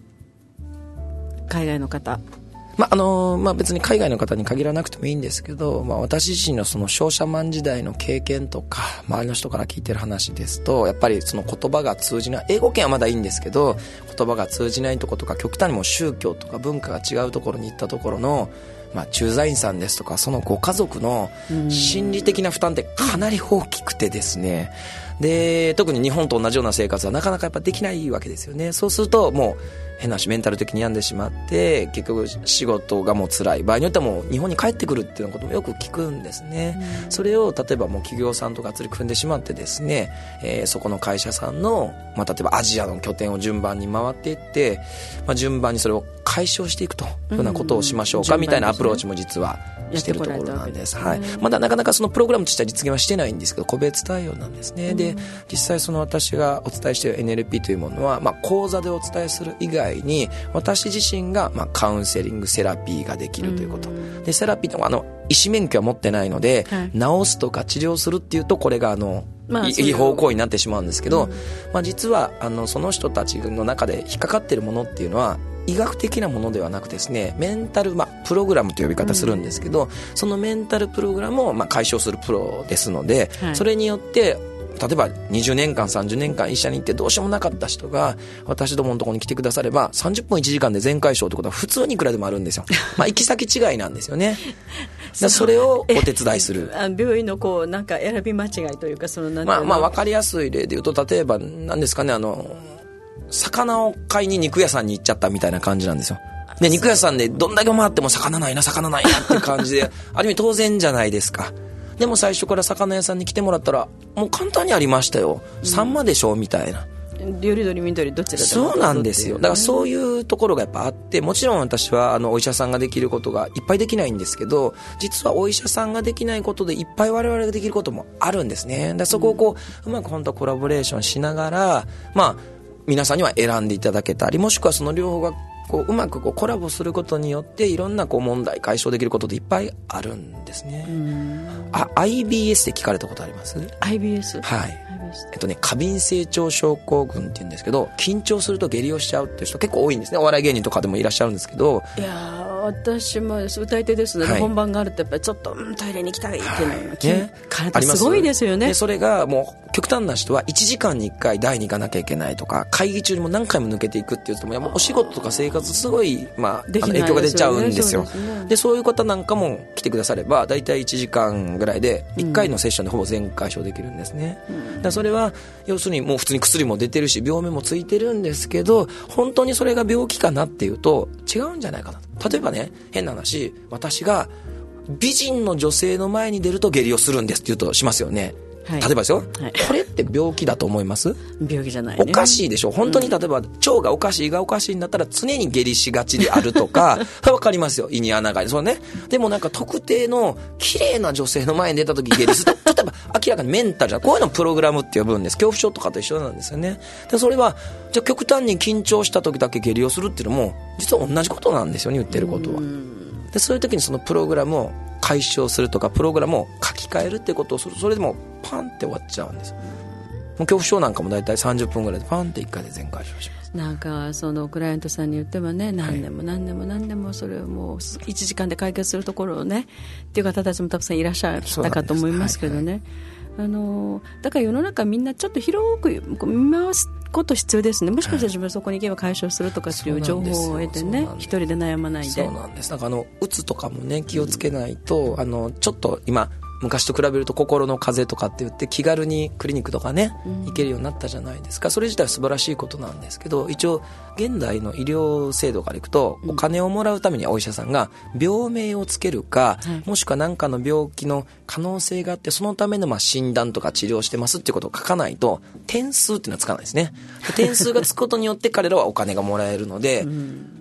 海外の方、 まああのまあ、別に海外の方に限らなくてもいいんですけど、まあ、私自身のその商社マン時代の経験とか周りの人から聞いてる話ですと、やっぱりその言葉が通じない、英語圏はまだいいんですけど言葉が通じないところとか極端にも宗教とか文化が違うところに行ったところの、まあ、駐在員さんですとかそのご家族の心理的な負担ってかなり大きくてですね、で特に日本と同じような生活はなかなかやっぱできないわけですよね。そうするともう変なしメンタル的に病んでしまって結局仕事がもう辛い場合によってはもう日本に帰ってくるっていうこともよく聞くんですね、うん、それを例えばもう企業さんとか釣り組んでしまってですね、えー、そこの会社さんの、まあ、例えばアジアの拠点を順番に回っていって、まあ、順番にそれを解消していくというようなことをしましょうか、うん、みたいなアプローチも実はしているところなんです、はい、まだなかなかそのプログラムとしては実現はしてないんですけど個別対応なんですね、うん、で実際その私がお伝えしている エヌエルピー というものは、まあ、講座でお伝えする以外に私自身が、まあ、カウンセリングセラピーができるということ、うん、でセラピーってあの医師免許は持ってないので、はい、治すとか治療するっていうとこれがあのまあ、違法行為になってしまうんですけど、うんまあ、実はあのその人たちの中で引っかかっているものっていうのは医学的なものではなくですね、メンタル、まあ、プログラムという呼び方するんですけど、うん、そのメンタルプログラムを、まあ、解消するプロですので、はい、それによって例えばにじゅうねんかんさんじゅうねんかん医者に行ってどうしようもなかった人が私どものところに来てくださればさんじゅっぷんいちじかんで全解消ということは普通にいくらでもあるんですよ。まあ行き先違いなんですよね。だそれをお手伝いする。 病院のこうなんか選び間違いというかそのなんていうの、 まあまあ分かりやすい例で言うと例えば何ですかね、あの魚を買いに肉屋さんに行っちゃったみたいな感じなんですよ。で肉屋さんでどんだけ回っても魚ないな魚ないなっていう感じである意味当然じゃないですか。でも最初から魚屋さんに来てもらったらもう簡単にありましたよ、うん、サンマでしょみたいな、 よりどりみどりどちらでもそうなんですよ。だからそういうところがやっぱあって、もちろん私はあのお医者さんができることがいっぱいできないんですけど、実はお医者さんができないことでいっぱい我々ができることもあるんですね。だからそこをこう、うん、うまく本当コラボレーションしながら、まあ皆さんには選んでいただけたり、もしくはその両方がこううまくこうコラボすることによっていろんなこう問題解消できることっていっぱいあるんですね。あ アイビーエス って聞かれたことあります？ アイビーエス？ はい。えっとね、過敏性腸症候群って言うんですけど、緊張すると下痢をしちゃうっていう人結構多いんですね。お笑い芸人とかでもいらっしゃるんですけど、 いや私も歌い手ですので、はい、本番があるとやっぱりちょっと、うん、トイレに行きたいっていうのが、はいね、体すごいですよね。 でそれがもう極端な人はいちじかんにいっかい台に行かなきゃいけないとか、会議中にも何回も抜けていくっていう人もやっぱお仕事とか生活すごい、まあ、あの影響が出ちゃうんですよ。そうですね。でそういう方なんかも来てくださればだいたいいちじかんぐらいでいっかいのセッションでほぼ全解消できるんですね、うん、だからそれは要するにもう普通に薬も出てるし病名もついてるんですけど、本当にそれが病気かなっていうと違うんじゃないかなと。例えばね、変な話、私が美人の女性の前に出ると下痢をするんですって言うとしますよね、はい、例えばですよ、はい、これって病気だと思います？ 病気じゃないね。 おかしいでしょ。本当に例えば、うん、腸がおかしい胃がおかしいんだったら常に下痢しがちであるとかわかりますよ、胃に穴が開いてそうね。でもなんか特定の綺麗な女性の前に出た時下痢すると例えば明らかにメンタルじゃこういうのをプログラムって呼ぶんです。恐怖症とかと一緒なんですよね。でそれはじゃ極端に緊張した時だけ下痢をするっていうのも実は同じことなんですよね、言ってることは。でそういう時にそのプログラムを解消するとかプログラムを書き換えるってことをする。それでもパンって終わっちゃうんです。もう恐怖症なんかもだいたいさんじゅっぷんぐらいでパンっていっかいで全解消します。 なんかそのクライアントさんに言ってもね、何年も何年も何年もそれをもういちじかんで解決するところをねっていう方たちもたくさんいらっしゃったかと思いますけどね、あのだから世の中みんなちょっと広く見回すこと必要ですね。もしかしたら自分はそこに行けば解消するとかっていう情報を得てね、一人で悩まないで。 そうなんです。なんかあのうつとかもね気をつけないと、うん、あのちょっと今昔と比べると心の風邪とかって言って気軽にクリニックとかね、うん、行けるようになったじゃないですか。それ自体は素晴らしいことなんですけど、一応現代の医療制度からいくと、うん、お金をもらうためにお医者さんが病名をつけるか、はい、もしくは何かの病気の可能性があってそのためのまあ診断とか治療してますっていうことを書かないと点数っていうのはつかないですね。点数がつくことによって彼らはお金がもらえるので、うん、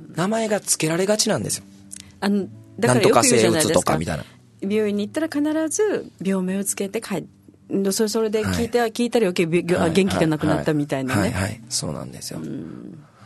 名前がつけられがちなんですよ。あのだからよく言うじゃないですか、なんとか性うつとかみたいな。 病院に行ったら必ず病名をつけて帰る。それそれで聞いて、はい、聞いたら余計、はい、元気がなくなったみたいなね、 はいはいはいはい、そうなんですよ。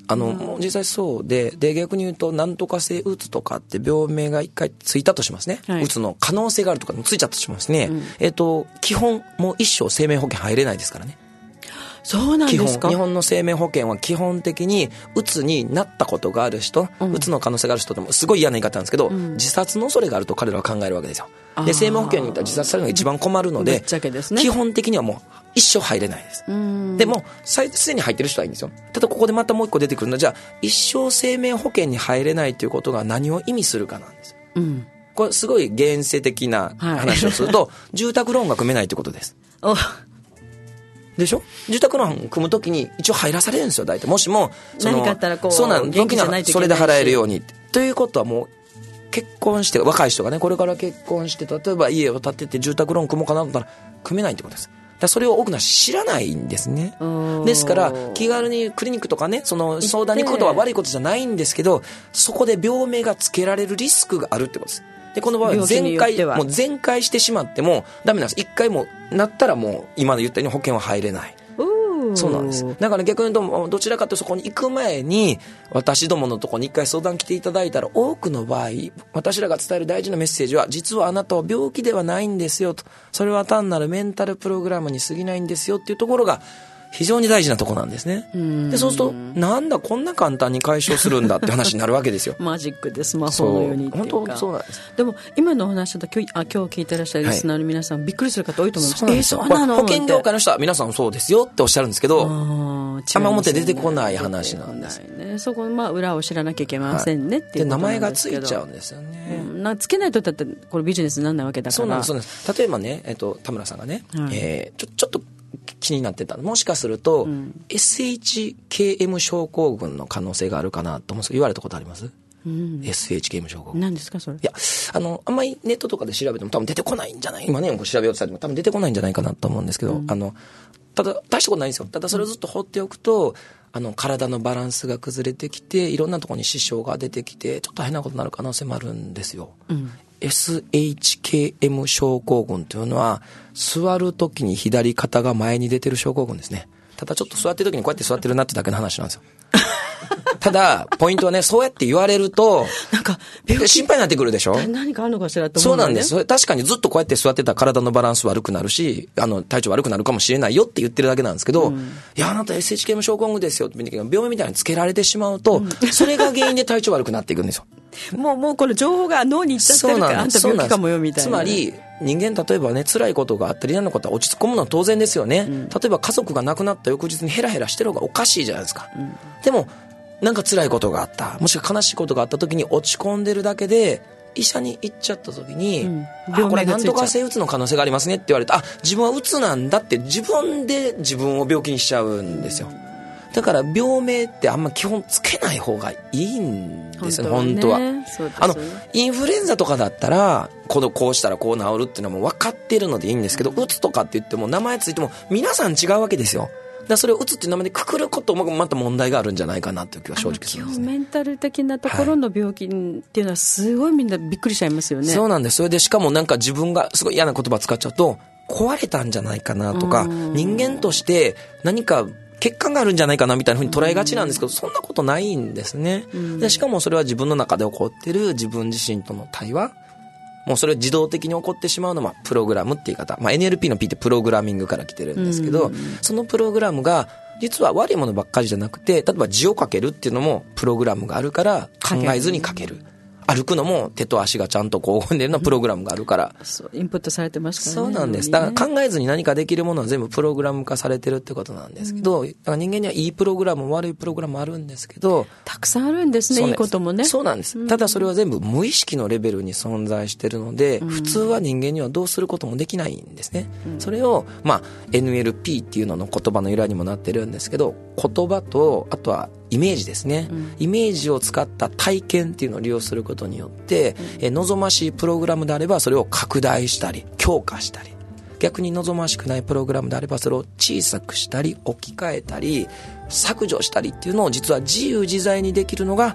あの、うん、実際そうで、で、逆に言うと、なんとか性うつとかって病名が一回ついたとしますね。はい、うつの可能性があるとかもついちゃったとしますね。うん、えっと、基本、もう一生生命保険入れないですからね。 そうなんですか。 基本、日本の生命保険は基本的に、うつになったことがある人、うん、うつの可能性がある人でも、すごい嫌な言い方なんですけど、うん、自殺の恐れがあると彼らは考えるわけですよ。で、生命保険に行ったら自殺されるのが一番困るので、 ぶっちゃけですね、 基本的にはもう、一生入れないです。でもすでに入ってる人はいいんですよ。ただここでまたもう一個出てくるのは、じゃあ一生生命保険に入れないということが何を意味するかなんですよ、うん、これすごい現世的な話をすると、はい、住宅ローンが組めないということです。でしょ。住宅ローン組むときに一応入らされるんですよ、大体。もしもその何かあったらこうそうなん元気じゃないといけないし、それで払えるようにということは、もう結婚して若い人がね、これから結婚して例えば家を建てて住宅ローン組もうかなと思ったら組めないってことです。だそれを多くの人知らないんですね。ですから気軽にクリニックとかね、その相談に行くことは悪いことじゃないんですけど、そこで病名がつけられるリスクがあるってことです。でこの場合は全開もう全開してしまってもダメなんです。一回もなったらもう今の言ったように保険は入れない。そうなんです。だから逆に言うと、どちらかというとそこに行く前に私どものところに一回相談来ていただいたら、多くの場合私らが伝える大事なメッセージは、実はあなたは病気ではないんですよと、それは単なるメンタルプログラムに過ぎないんですよっていうところが非常に大事なところなんですね。でそうすると、なんだこんな簡単に解消するんだって話になるわけですよ。 マジックでスマホのようにっていうか。 本当そうなんです。 でも今のお話だと、今日、あ、今日聞いてらっしゃるリスナーの皆さん、はい、びっくりする方多いと思うんです。 そうなんですよ。 えー、そうなの？ 保険業界の人は皆さんそうですよっておっしゃるんですけど、あんま表出てこない話なんです。 ね、そこの、まあ、裏を知らなきゃいけませんね、はい、っていうことなんですけど。 で名前がついちゃうんですよね。 うん、なつけないとだってこれビジネスにならないわけだから。 そうなんです。そうなんです。例えばね、えっと、田村さんがね、はい、えー、ちょちょっと気になってた、もしかすると、うん、エスエイチケーエム 症候群の可能性があるかなと思うんですけど、言われたことあります？うん、エスエイチケーエム 症候群。 何ですかそれ？ いや、あのあんまりネットとかで調べても多分出てこないんじゃない、今ね調べようとされても多分出てこないんじゃないかなと思うんですけど、うん、あのただ大したことないんですよ。ただそれをずっと放っておくと、あの体のバランスが崩れてきて、いろんなところに支障が出てきて、ちょっと変なことになる可能性もあるんですよ、うん、エスエイチケーエム 症候群というのは、座るときに左肩が前に出てる症候群ですね。ただちょっと座ってるときにこうやって座ってるなってだけの話なんですよ。ただポイントはね、そうやって言われるとなんか心配になってくるでしょ。 何かあるのかしらと思うんだよね。そうなんです。確かにずっとこうやって座ってたら体のバランス悪くなるし、あの体調悪くなるかもしれないよって言ってるだけなんですけど、うん、いやあなた エスエイチケーエム 症候群ですよって病名みたいにつけられてしまうと、うん、それが原因で体調悪くなっていくんですよ。 もうもうこの情報が脳にいっちゃってるから、あんた病気かもよみたいな。 つまり人間、例えばね、辛いことがあったり嫌なことは落ち込むのは当然ですよね、うん、例えば家族が亡くなった翌日にヘラヘラしてる方がおかしいじゃないですか、うん、でもなんか辛いことがあった、もしくは悲しいことがあった時に落ち込んでるだけで医者に行っちゃった時に、うん、あこれなんとか性うつの可能性がありますねって言われて、あ自分はうつなんだって自分で自分を病気にしちゃうんですよ。だから病名ってあんま基本つけない方がいいんですよね、本当は、ね、そうですよね。あのインフルエンザとかだったらこのこうしたらこう治るっていうのはもう分かってるのでいいんですけど、うつとかって言っても名前ついても皆さん違うわけですよ。だからそれをうつっていう名前でくくることもまた問題があるんじゃないかなという気は正直するんですね。 基本メンタル的なところの病気っていうのはすごいみんなびっくりしちゃいますよね。 そうなんです。それでしかもなんか自分がすごい嫌な言葉使っちゃうと壊れたんじゃないかなとか、人間として何か欠陥があるんじゃないかなみたいな風に捉えがちなんですけど、そんなことないんですね。でしかもそれは自分の中で起こってる自分自身との対話、もうそれ自動的に起こってしまうのはプログラムって言い方、まあ、エヌエルピー の P ってプログラミングから来てるんですけど、そのプログラムが実は悪いものばっかりじゃなくて、例えば字を書けるっていうのもプログラムがあるから考えずに書ける。歩くのも手と足がちゃんとこう動んでるのプログラムがあるから、 うん、そうインプットされてますからね。 そうなんです。だから考えずに何かできるものは全部プログラム化されてるってことなんですけど、うん、だから人間にはいいプログラムも悪いプログラムもあるんですけど、 たくさんあるんですね。いいこともね。 そうなんです、うん、ただそれは全部無意識のレベルに存在してるので、うん、普通は人間にはどうすることもできないんですね、うん、それを、まあ、エヌエルピー っていうのの言葉の由来にもなってるんですけど、言葉とあとはイメージですね、うん、イメージを使った体験っていうのを利用することによって、うん、え望ましいプログラムであればそれを拡大したり強化したり、逆に望ましくないプログラムであればそれを小さくしたり置き換えたり削除したりっていうのを実は自由自在にできるのが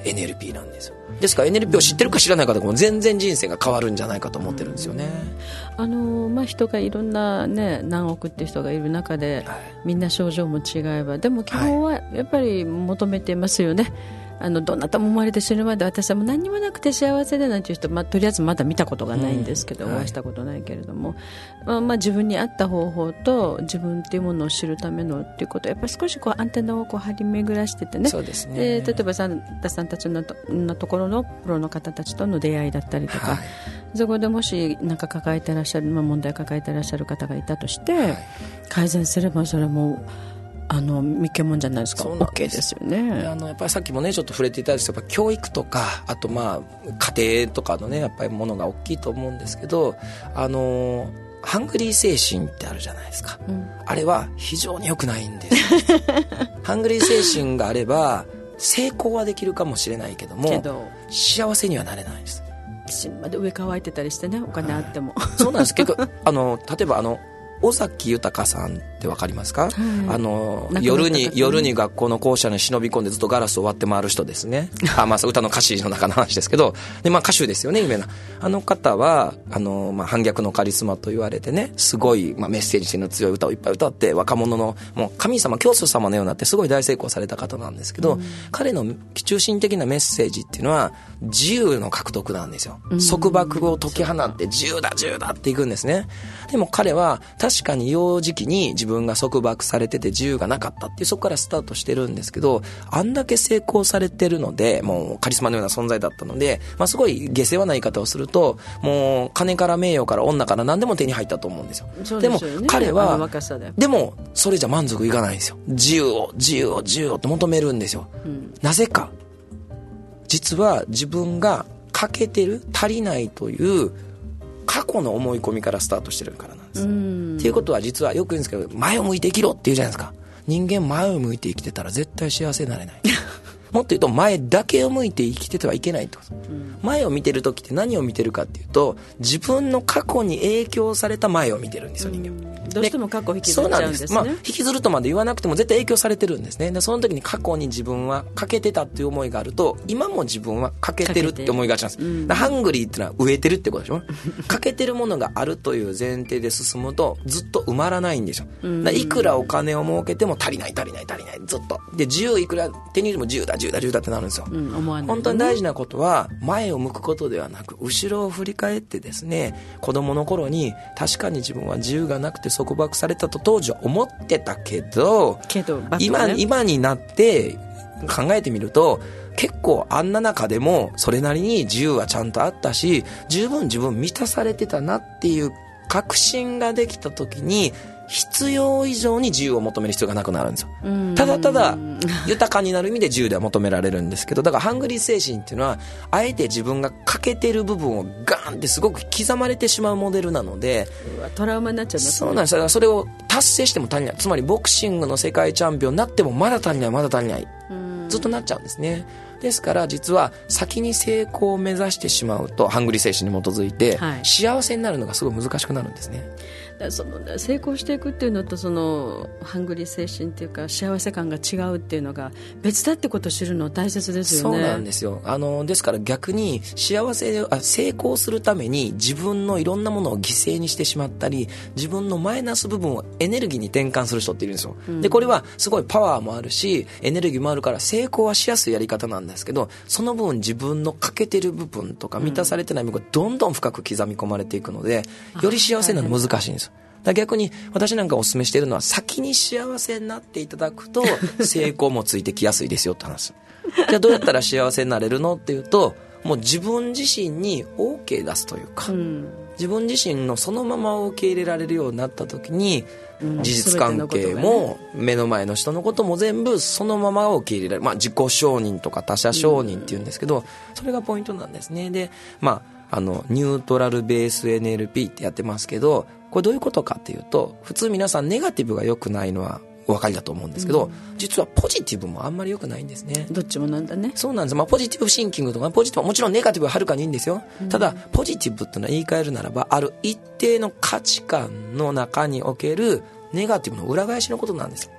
エヌエルピー なんですよ。ですから エヌエルピー を知ってるか知らないかでも全然人生が変わるんじゃないかと思ってるんですよね。 あのまあ、人がいろんな、ね、何億っていう人がいる中で、はい、みんな症状も違えばでも基本はやっぱり求めてますよね、はい、あのどなたも生まれて死ぬまで私はもう何にもなくて幸せでなんていう人、まあ、とりあえずまだ見たことがないんですけど、うん、お会いしたことないけれども、はいまあまあ、自分に合った方法と自分っていうものを知るためのっていうことをやっぱり少しこうアンテナをこう張り巡らしててね、 そうですね。 で例えばサンタさんたちの と, のところのプロの方たちとの出会いだったりとか、はい、そこでもし何か抱えてらっしゃる、まあ、問題を抱えてらっしゃる方がいたとして、はい、改善すればそれもあの見っけもんじゃないですか。 OK ですよね。 あのやっぱりさっきもねちょっと触れていただいたやっぱ教育とかあとまあ家庭とかのねやっぱりものが大きいと思うんですけど、あのハングリー精神ってあるじゃないですか、うん、あれは非常に良くないんですハングリー精神があれば成功はできるかもしれないけどもけど幸せにはなれないです。 死ぬまで上乾いてたりしてね、お金あっても、 はい、そうなんです結構あの例えばあの尾崎豊さんってわかりますか、はい、あの夜に夜に学校の校舎に忍び込んでずっとガラスを割って回る人ですねあ、まあ、歌の歌詞の中の話ですけどで、まあ、歌手ですよね有名なあの方はあの、まあ、反逆のカリスマと言われてねすごい、まあ、メッセージ性の強い歌をいっぱい歌って若者のもう神様教祖様のようになってすごい大成功された方なんですけど、うん、彼の中心的なメッセージっていうのは自由の獲得なんですよ、うん、束縛を解き放って自由だ自由だっていくんですね。でも彼は確かに幼児期に自分が束縛されてて自由がなかったっていうそこからスタートしてるんですけど、あんだけ成功されてるのでもうカリスマのような存在だったので、まあ、すごい下世話な言い方をするともう金から名誉から女から何でも手に入ったと思うんですよ。 そうですよね。 でも彼はで, でもそれじゃ満足いかないんですよ。自由を自由を自由をって求めるんですよ、うん、なぜか実は自分が欠けてる足りないという過去の思い込みからスタートしてるからなんです。うんっていうことは実はよく言うんですけど前を向いて生きろって言うじゃないですか。人間前を向いて生きてたら絶対幸せになれないもっと言うと前だけを向いて生きててはいけないってこと、うん、前を見てる時って何を見てるかっていうと自分の過去に影響された前を見てるんですよ人間、うん、 どうしても過去を引きずっちゃうんですね。 そうなんです、まあ、引きずるとまで言わなくても絶対影響されてるんですね。でその時に過去に自分は欠けてたっていう思いがあると今も自分は欠けてるって思いがちなんです、うん、ハングリーってのは飢えてるってことでしょ欠けてるものがあるという前提で進むとずっと埋まらないんでしょ。だいくらお金を儲けても足りない足りない足りないずっとで自由いくら手に入れても自由だ自由だ自由だってなるんですよ。うん、思わないね。本当に大事なことは前を向くことではなく後ろを振り返ってですね、子供の頃に確かに自分は自由がなくて束縛されたと当時は思ってたけど、 けどバッとね、 今、今になって考えてみると結構あんな中でもそれなりに自由はちゃんとあったし十分自分満たされてたなっていう確信ができた時に必要以上に自由を求める必要がなくなるんですよ。ただただ豊かになる意味で自由では求められるんですけど、だからハングリー精神っていうのはあえて自分が欠けてる部分をガーンってすごく刻まれてしまうモデルなので、 うわトラウマになっちゃいますね。 そうなんです。だからそれを達成しても足りない、つまりボクシングの世界チャンピオンになってもまだ足りないまだ足りないずっとなっちゃうんですね。ですから実は先に成功を目指してしまうとハングリー精神に基づいて幸せになるのがすごい難しくなるんですね。 その成功していくっていうのとそのハングリー精神っていうか幸せ感が違うっていうのが別だってことを知るの大切ですよね。 そうなんですよ。あのですから逆に幸せあ成功するために自分のいろんなものを犠牲にしてしまったり自分のマイナス部分をエネルギーに転換する人っているんですよ、うん、でこれはすごいパワーもあるしエネルギーもあるから成功はしやすいやり方なんですけど、その分自分の欠けてる部分とか満たされてない部分がどんどん深く刻み込まれていくので、より幸せなの難しいんですよ。だ逆に私なんかお勧めしているのは先に幸せになっていただくと成功もついてきやすいですよって話。じゃあどうやったら幸せになれるのっていうと、もう自分自身に OK 出すというか、うん、自分自身のそのまま受け入れられるようになった時に、うん、事実関係も目の前の人のことも全部そのまま受け入れられる、まあ、自己承認とか他者承認っていうんですけど、うん、それがポイントなんですね。で、まあ、あのニュートラルベース エヌエルピー ってやってますけど、これどういうことかっていうと、普通皆さんネガティブが良くないのはお分かりだと思うんですけど、うん、実はポジティブもあんまり良くないんですね。 どっちもなんだね。 そうなんです。まあ、ポジティブシンキングとかポジティブはもちろんネガティブははるかにいいんですよ、うん、ただポジティブっていうのは言い換えるならばある一定の価値観の中におけるネガティブの裏返しのことなんです。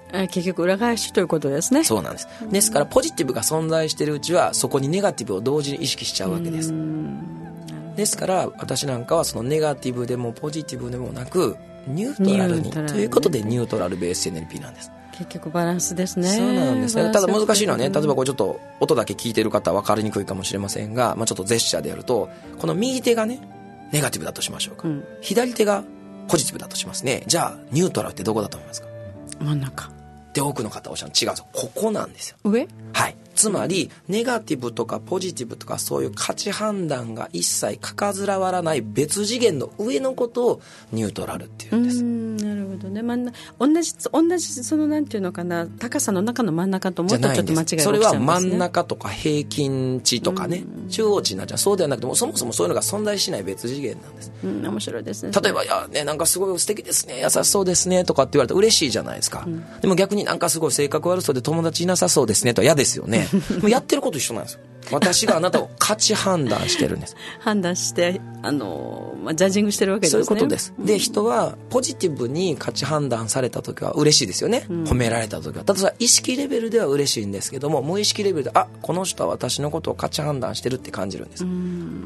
結局裏返しということですね。 そうなんです。ですからポジティブが存在しているうちはそこにネガティブを同時に意識しちゃうわけです。ですから私なんかはそのネガティブでもポジティブでもなくニュートラルにということでニュートラルベース エヌエルピー なんです。 結局バランスですね。 そうなんですね。ただ難しいのはね、例えばこれちょっと音だけ聞いてる方は分かりにくいかもしれませんが、まあ、ちょっとジェスチャーでやるとこの右手がねネガティブだとしましょうか、うん、左手がポジティブだとしますね。じゃあニュートラルってどこだと思いますか？ 真ん中で多くの方おっしゃる違うんですよ。ここなんですよ。 上？ はい。つまりネガティブとかポジティブとかそういう価値判断が一切かかずらわらない別次元の上のことをニュートラルっていうんです。 うーん、なるほどね。真ん中同じ同じそのなんていうのかな、高さの中の真ん中ともっとちょっと間違いが起きちゃうんですね。それは真ん中とか平均値とかね、中央値になっちゃう。そうではなくてもそもそもそういうのが存在しない別次元なんです。 うん、面白いですね。 例えばいやね、なんかすごい素敵ですね、優しそうですねとかって言われたら嬉しいじゃないですか、うん、でも逆になんかすごい性格悪そうで友達いなさそうですねとは嫌ですよね。もうやってること一緒なんですよ。私があなたを価値判断してるんです。 判断してあの、まあ、ジャッジングしてるわけですね。 そういうことです。で、人はポジティブに価値判断された時は嬉しいですよね、うん、褒められた時は。ただ意識レベルでは嬉しいんですけども、無意識レベルであこの人は私のことを価値判断してるって感じるんです。うん、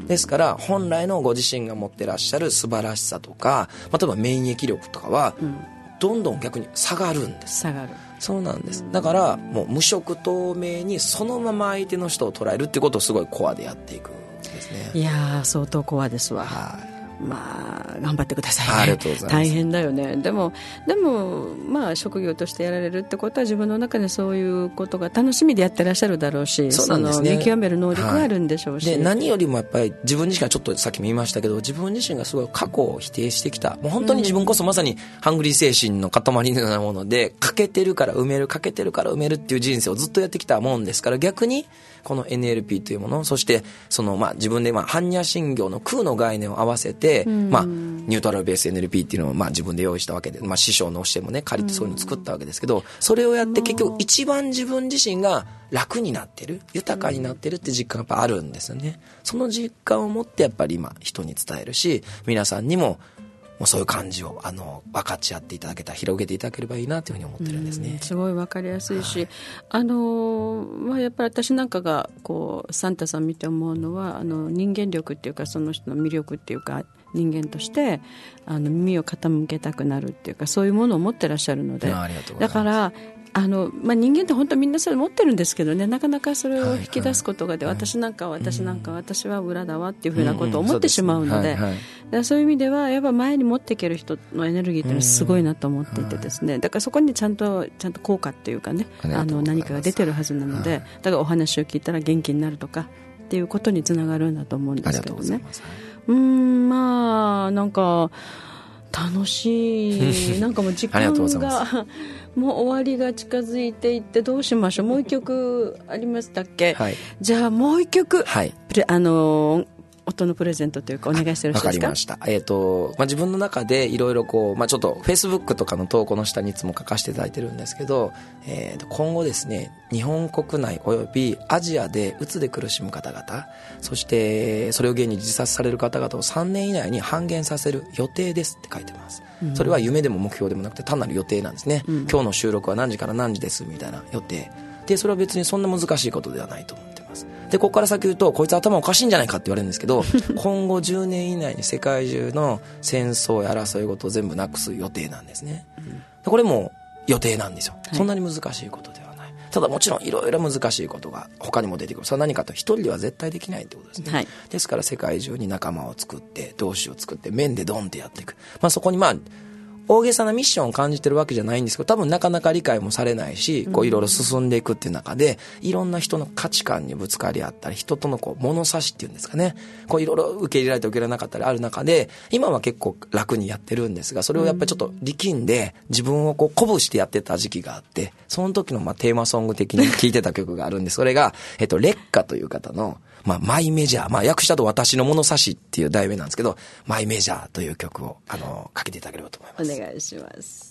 ですから本来のご自身が持ってらっしゃる素晴らしさとか、例えば免疫力とかは、うん、どんどん逆に下がるんです。 下がる。 そうなんです。だからもう無色透明にそのまま相手の人を捉えるっていうことをすごいコアでやっていくんですね。 いやー相当コアですわ。はい。まあ頑張ってくださいね。 ありがとうございます。 大変だよね。でもでもまあ職業としてやられるってことは自分の中でそういうことが楽しみでやってらっしゃるだろうし、 そうなんですね。 その見極める能力があるんでしょうし、 はい、で何よりもやっぱり自分自身がちょっとさっきも言いましたけど、自分自身がすごい過去を否定してきた。もう本当に自分こそまさにハングリー精神の塊のようなもので、欠けてるから埋める、欠けてるから埋めるっていう人生をずっとやってきたもんですから、逆にこの エヌエルピー というもの、そしてそのまあ自分でまあ般若心経の空の概念を合わせて、まあニュートラルベース エヌエルピー っていうのをまあ自分で用意したわけで、まあ師匠の教えもね借りてそういうのを作ったわけですけど、それをやって結局一番自分自身が楽になってる、豊かになってるって実感がやっぱあるんですよね。その実感を持ってやっぱり今人に伝えるし、皆さんにももうそういう感じをあの分かち合っていただけたら、広げていただければいいなというふうに思ってるんですね。 すごい分かりやすいし、はい、あのまあ、やっぱり私なんかがこうサンタさん見て思うのは、あの人間力っていうかその人の魅力っていうか、人間としてあの耳を傾けたくなるっていうか、そういうものを持ってらっしゃるので、だからあの、まあ、人間って本当みんなそれ持ってるんですけどね、なかなかそれを引き出すことがで、はいはい、私なんかは私なんかは私は裏だわっていうふうなことを思ってしまうので、そういう意味ではやっぱ前に持っていける人のエネルギーっていうのはすごいなと思っていてですね、だからそこにちゃんとちゃんと効果っていうかね、あの何かが出てるはずなので、だからお話を聞いたら元気になるとかっていうことにつながるんだと思うんですけどね。うーん、まあなんか楽しいなんかもう時間がもう終わりが近づいていって、どうしましょう。もう一曲ありましたっけ、はい、じゃあもう一曲、はい、あの音のプレゼントというかお願いしてよろしいですか。わかりました。 えっと、まあ、自分の中でいろいろこう、まあ、ちょっとフェイスブックとかの投稿の下にいつも書かせていただいてるんですけど、えー、と今後ですね、日本国内およびアジアでうつで苦しむ方々、そしてそれを原因に自殺される方々をさんねん以内に半減させる予定ですって書いてます。うん、それは夢でも目標でもなくて単なる予定なんですね。うん、今日の収録は何時から何時ですみたいな予定で、それは別にそんな難しいことではないと思ってます。でここから先言うと、こいつ頭おかしいんじゃないかって言われるんですけど今後じゅうねん以内に世界中の戦争や争い事を全部なくす予定なんですね。うん、これも予定なんですよ。はい、そんなに難しいことではない。ただもちろんいろいろ難しいことが他にも出てくる。それは何かと一人では絶対できないってことですね。はい、ですから世界中に仲間を作って同志を作って面でドンってやっていく。まあ、そこにまあ大げさなミッションを感じてるわけじゃないんですけど、多分なかなか理解もされないし、こういろいろ進んでいくっていう中で、いろんな人の価値観にぶつかり合ったり、人とのこう物差しっていうんですかね、こういろいろ受け入れられて受け入れられなかったりある中で、今は結構楽にやってるんですが、それをやっぱりちょっと力んで自分をこう鼓舞してやってた時期があって、その時のまあテーマソング的に聴いてた曲があるんです。それがえっと劣化という方のまあ、マイメジャー、まあ、訳したと私の物差しっていう題名なんですけど、マイメジャーという曲を、あの、かけていただければと思います。 お願いします。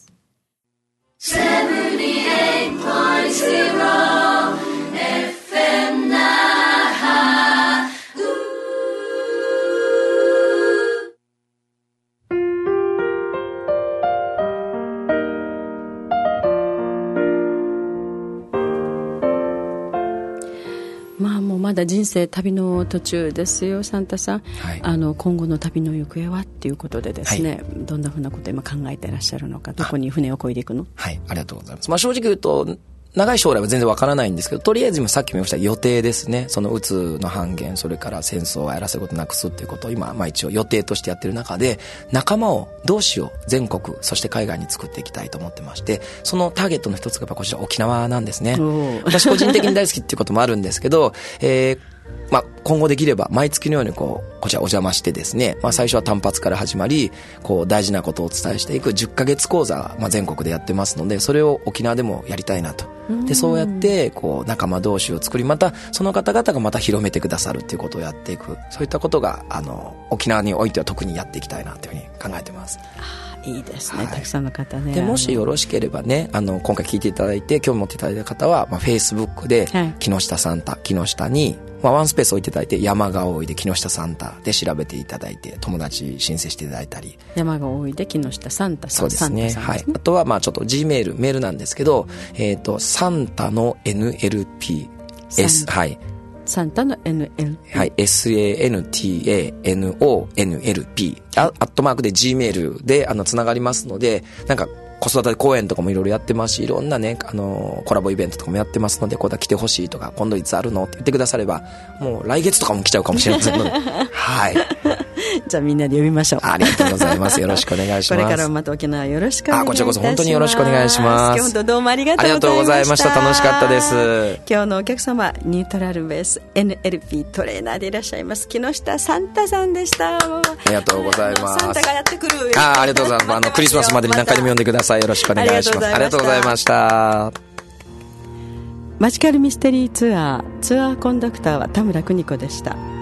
セブンティエイトポイントゼロ エフエム 那覇まだ人生旅の途中ですよ、サンタさん、はい、あの今後の旅の行方はっていうことでですね、はい、どんなふうなことを今考えていらっしゃるのか、どこに船を漕いでいくの？ はい、ありがとうございます。まあ、正直言うと長い将来は全然わからないんですけど、とりあえず今さっきも言いました予定ですね。そのうつの半減、それから戦争をやらせることなくすっていうことを今、まあ一応予定としてやってる中で、仲間をどうしよう、全国、そして海外に作っていきたいと思ってまして、そのターゲットの一つがやっぱこちら沖縄なんですね。私個人的に大好きっていうこともあるんですけど、えーまあ、今後できれば毎月のようにこうこちらお邪魔してですね、まあ、最初は単発から始まり、こう大事なことをお伝えしていくじゅっかげつ講座、まあ、全国でやってますので、それを沖縄でもやりたいなと。でそうやってこう仲間同士を作り、またその方々がまた広めてくださるっていうことをやっていく、そういったことがあの沖縄においては特にやっていきたいなというふうに考えてます。 いいですね、はい、たくさんの方ね。 でもしよろしければね、あの今回聞いていただいて興味持っていただいた方は、まあ、Facebook で木下サンタ、木下に、まあ、ワンスペース置いていただいて山が多いで木下サンタで調べていただいて友達申請していただいたり、 山が多いで木下サンタさん、 そうですね、 サンタさんですね。 はい、あとはまあちょっと G メールメールなんですけど、えっ、ー、とサンタの エヌエルピー S、 はいサンタの エヌエルピー、 はい、エスエーエヌティーエーエヌオーエヌエルピー アットマークで G メールであのつながりますので、なんか子育て公演とかもいろいろやってますし、いろんなね、あのコラボイベントとかもやってますので、こうだ来てほしいとか今度いつあるのって言ってくだされば、もう来月とかも来ちゃうかもしれませんのではいじゃあみんなで呼びましょう。 ありがとうございます。よろしくお願いします。 これからもまた沖縄よろしくお願いいたします。 あ、こちらこそ本当によろしくお願いします。 今日本当どうもありがとうございました。ありがとうございました。 楽しかったです。 今日のお客様、ニュートラルベース エヌエルピー トレーナーでいらっしゃいます木下サンタさんでした。ありがとうございます。 サンタがやってくる。 あ、ありがとうございます。あのクリスマスまでに何回でも呼んでください。よろしくお願いします。ありがとうございました。 マジカルミステリーツアーツアーコンダクターは田村邦子でした。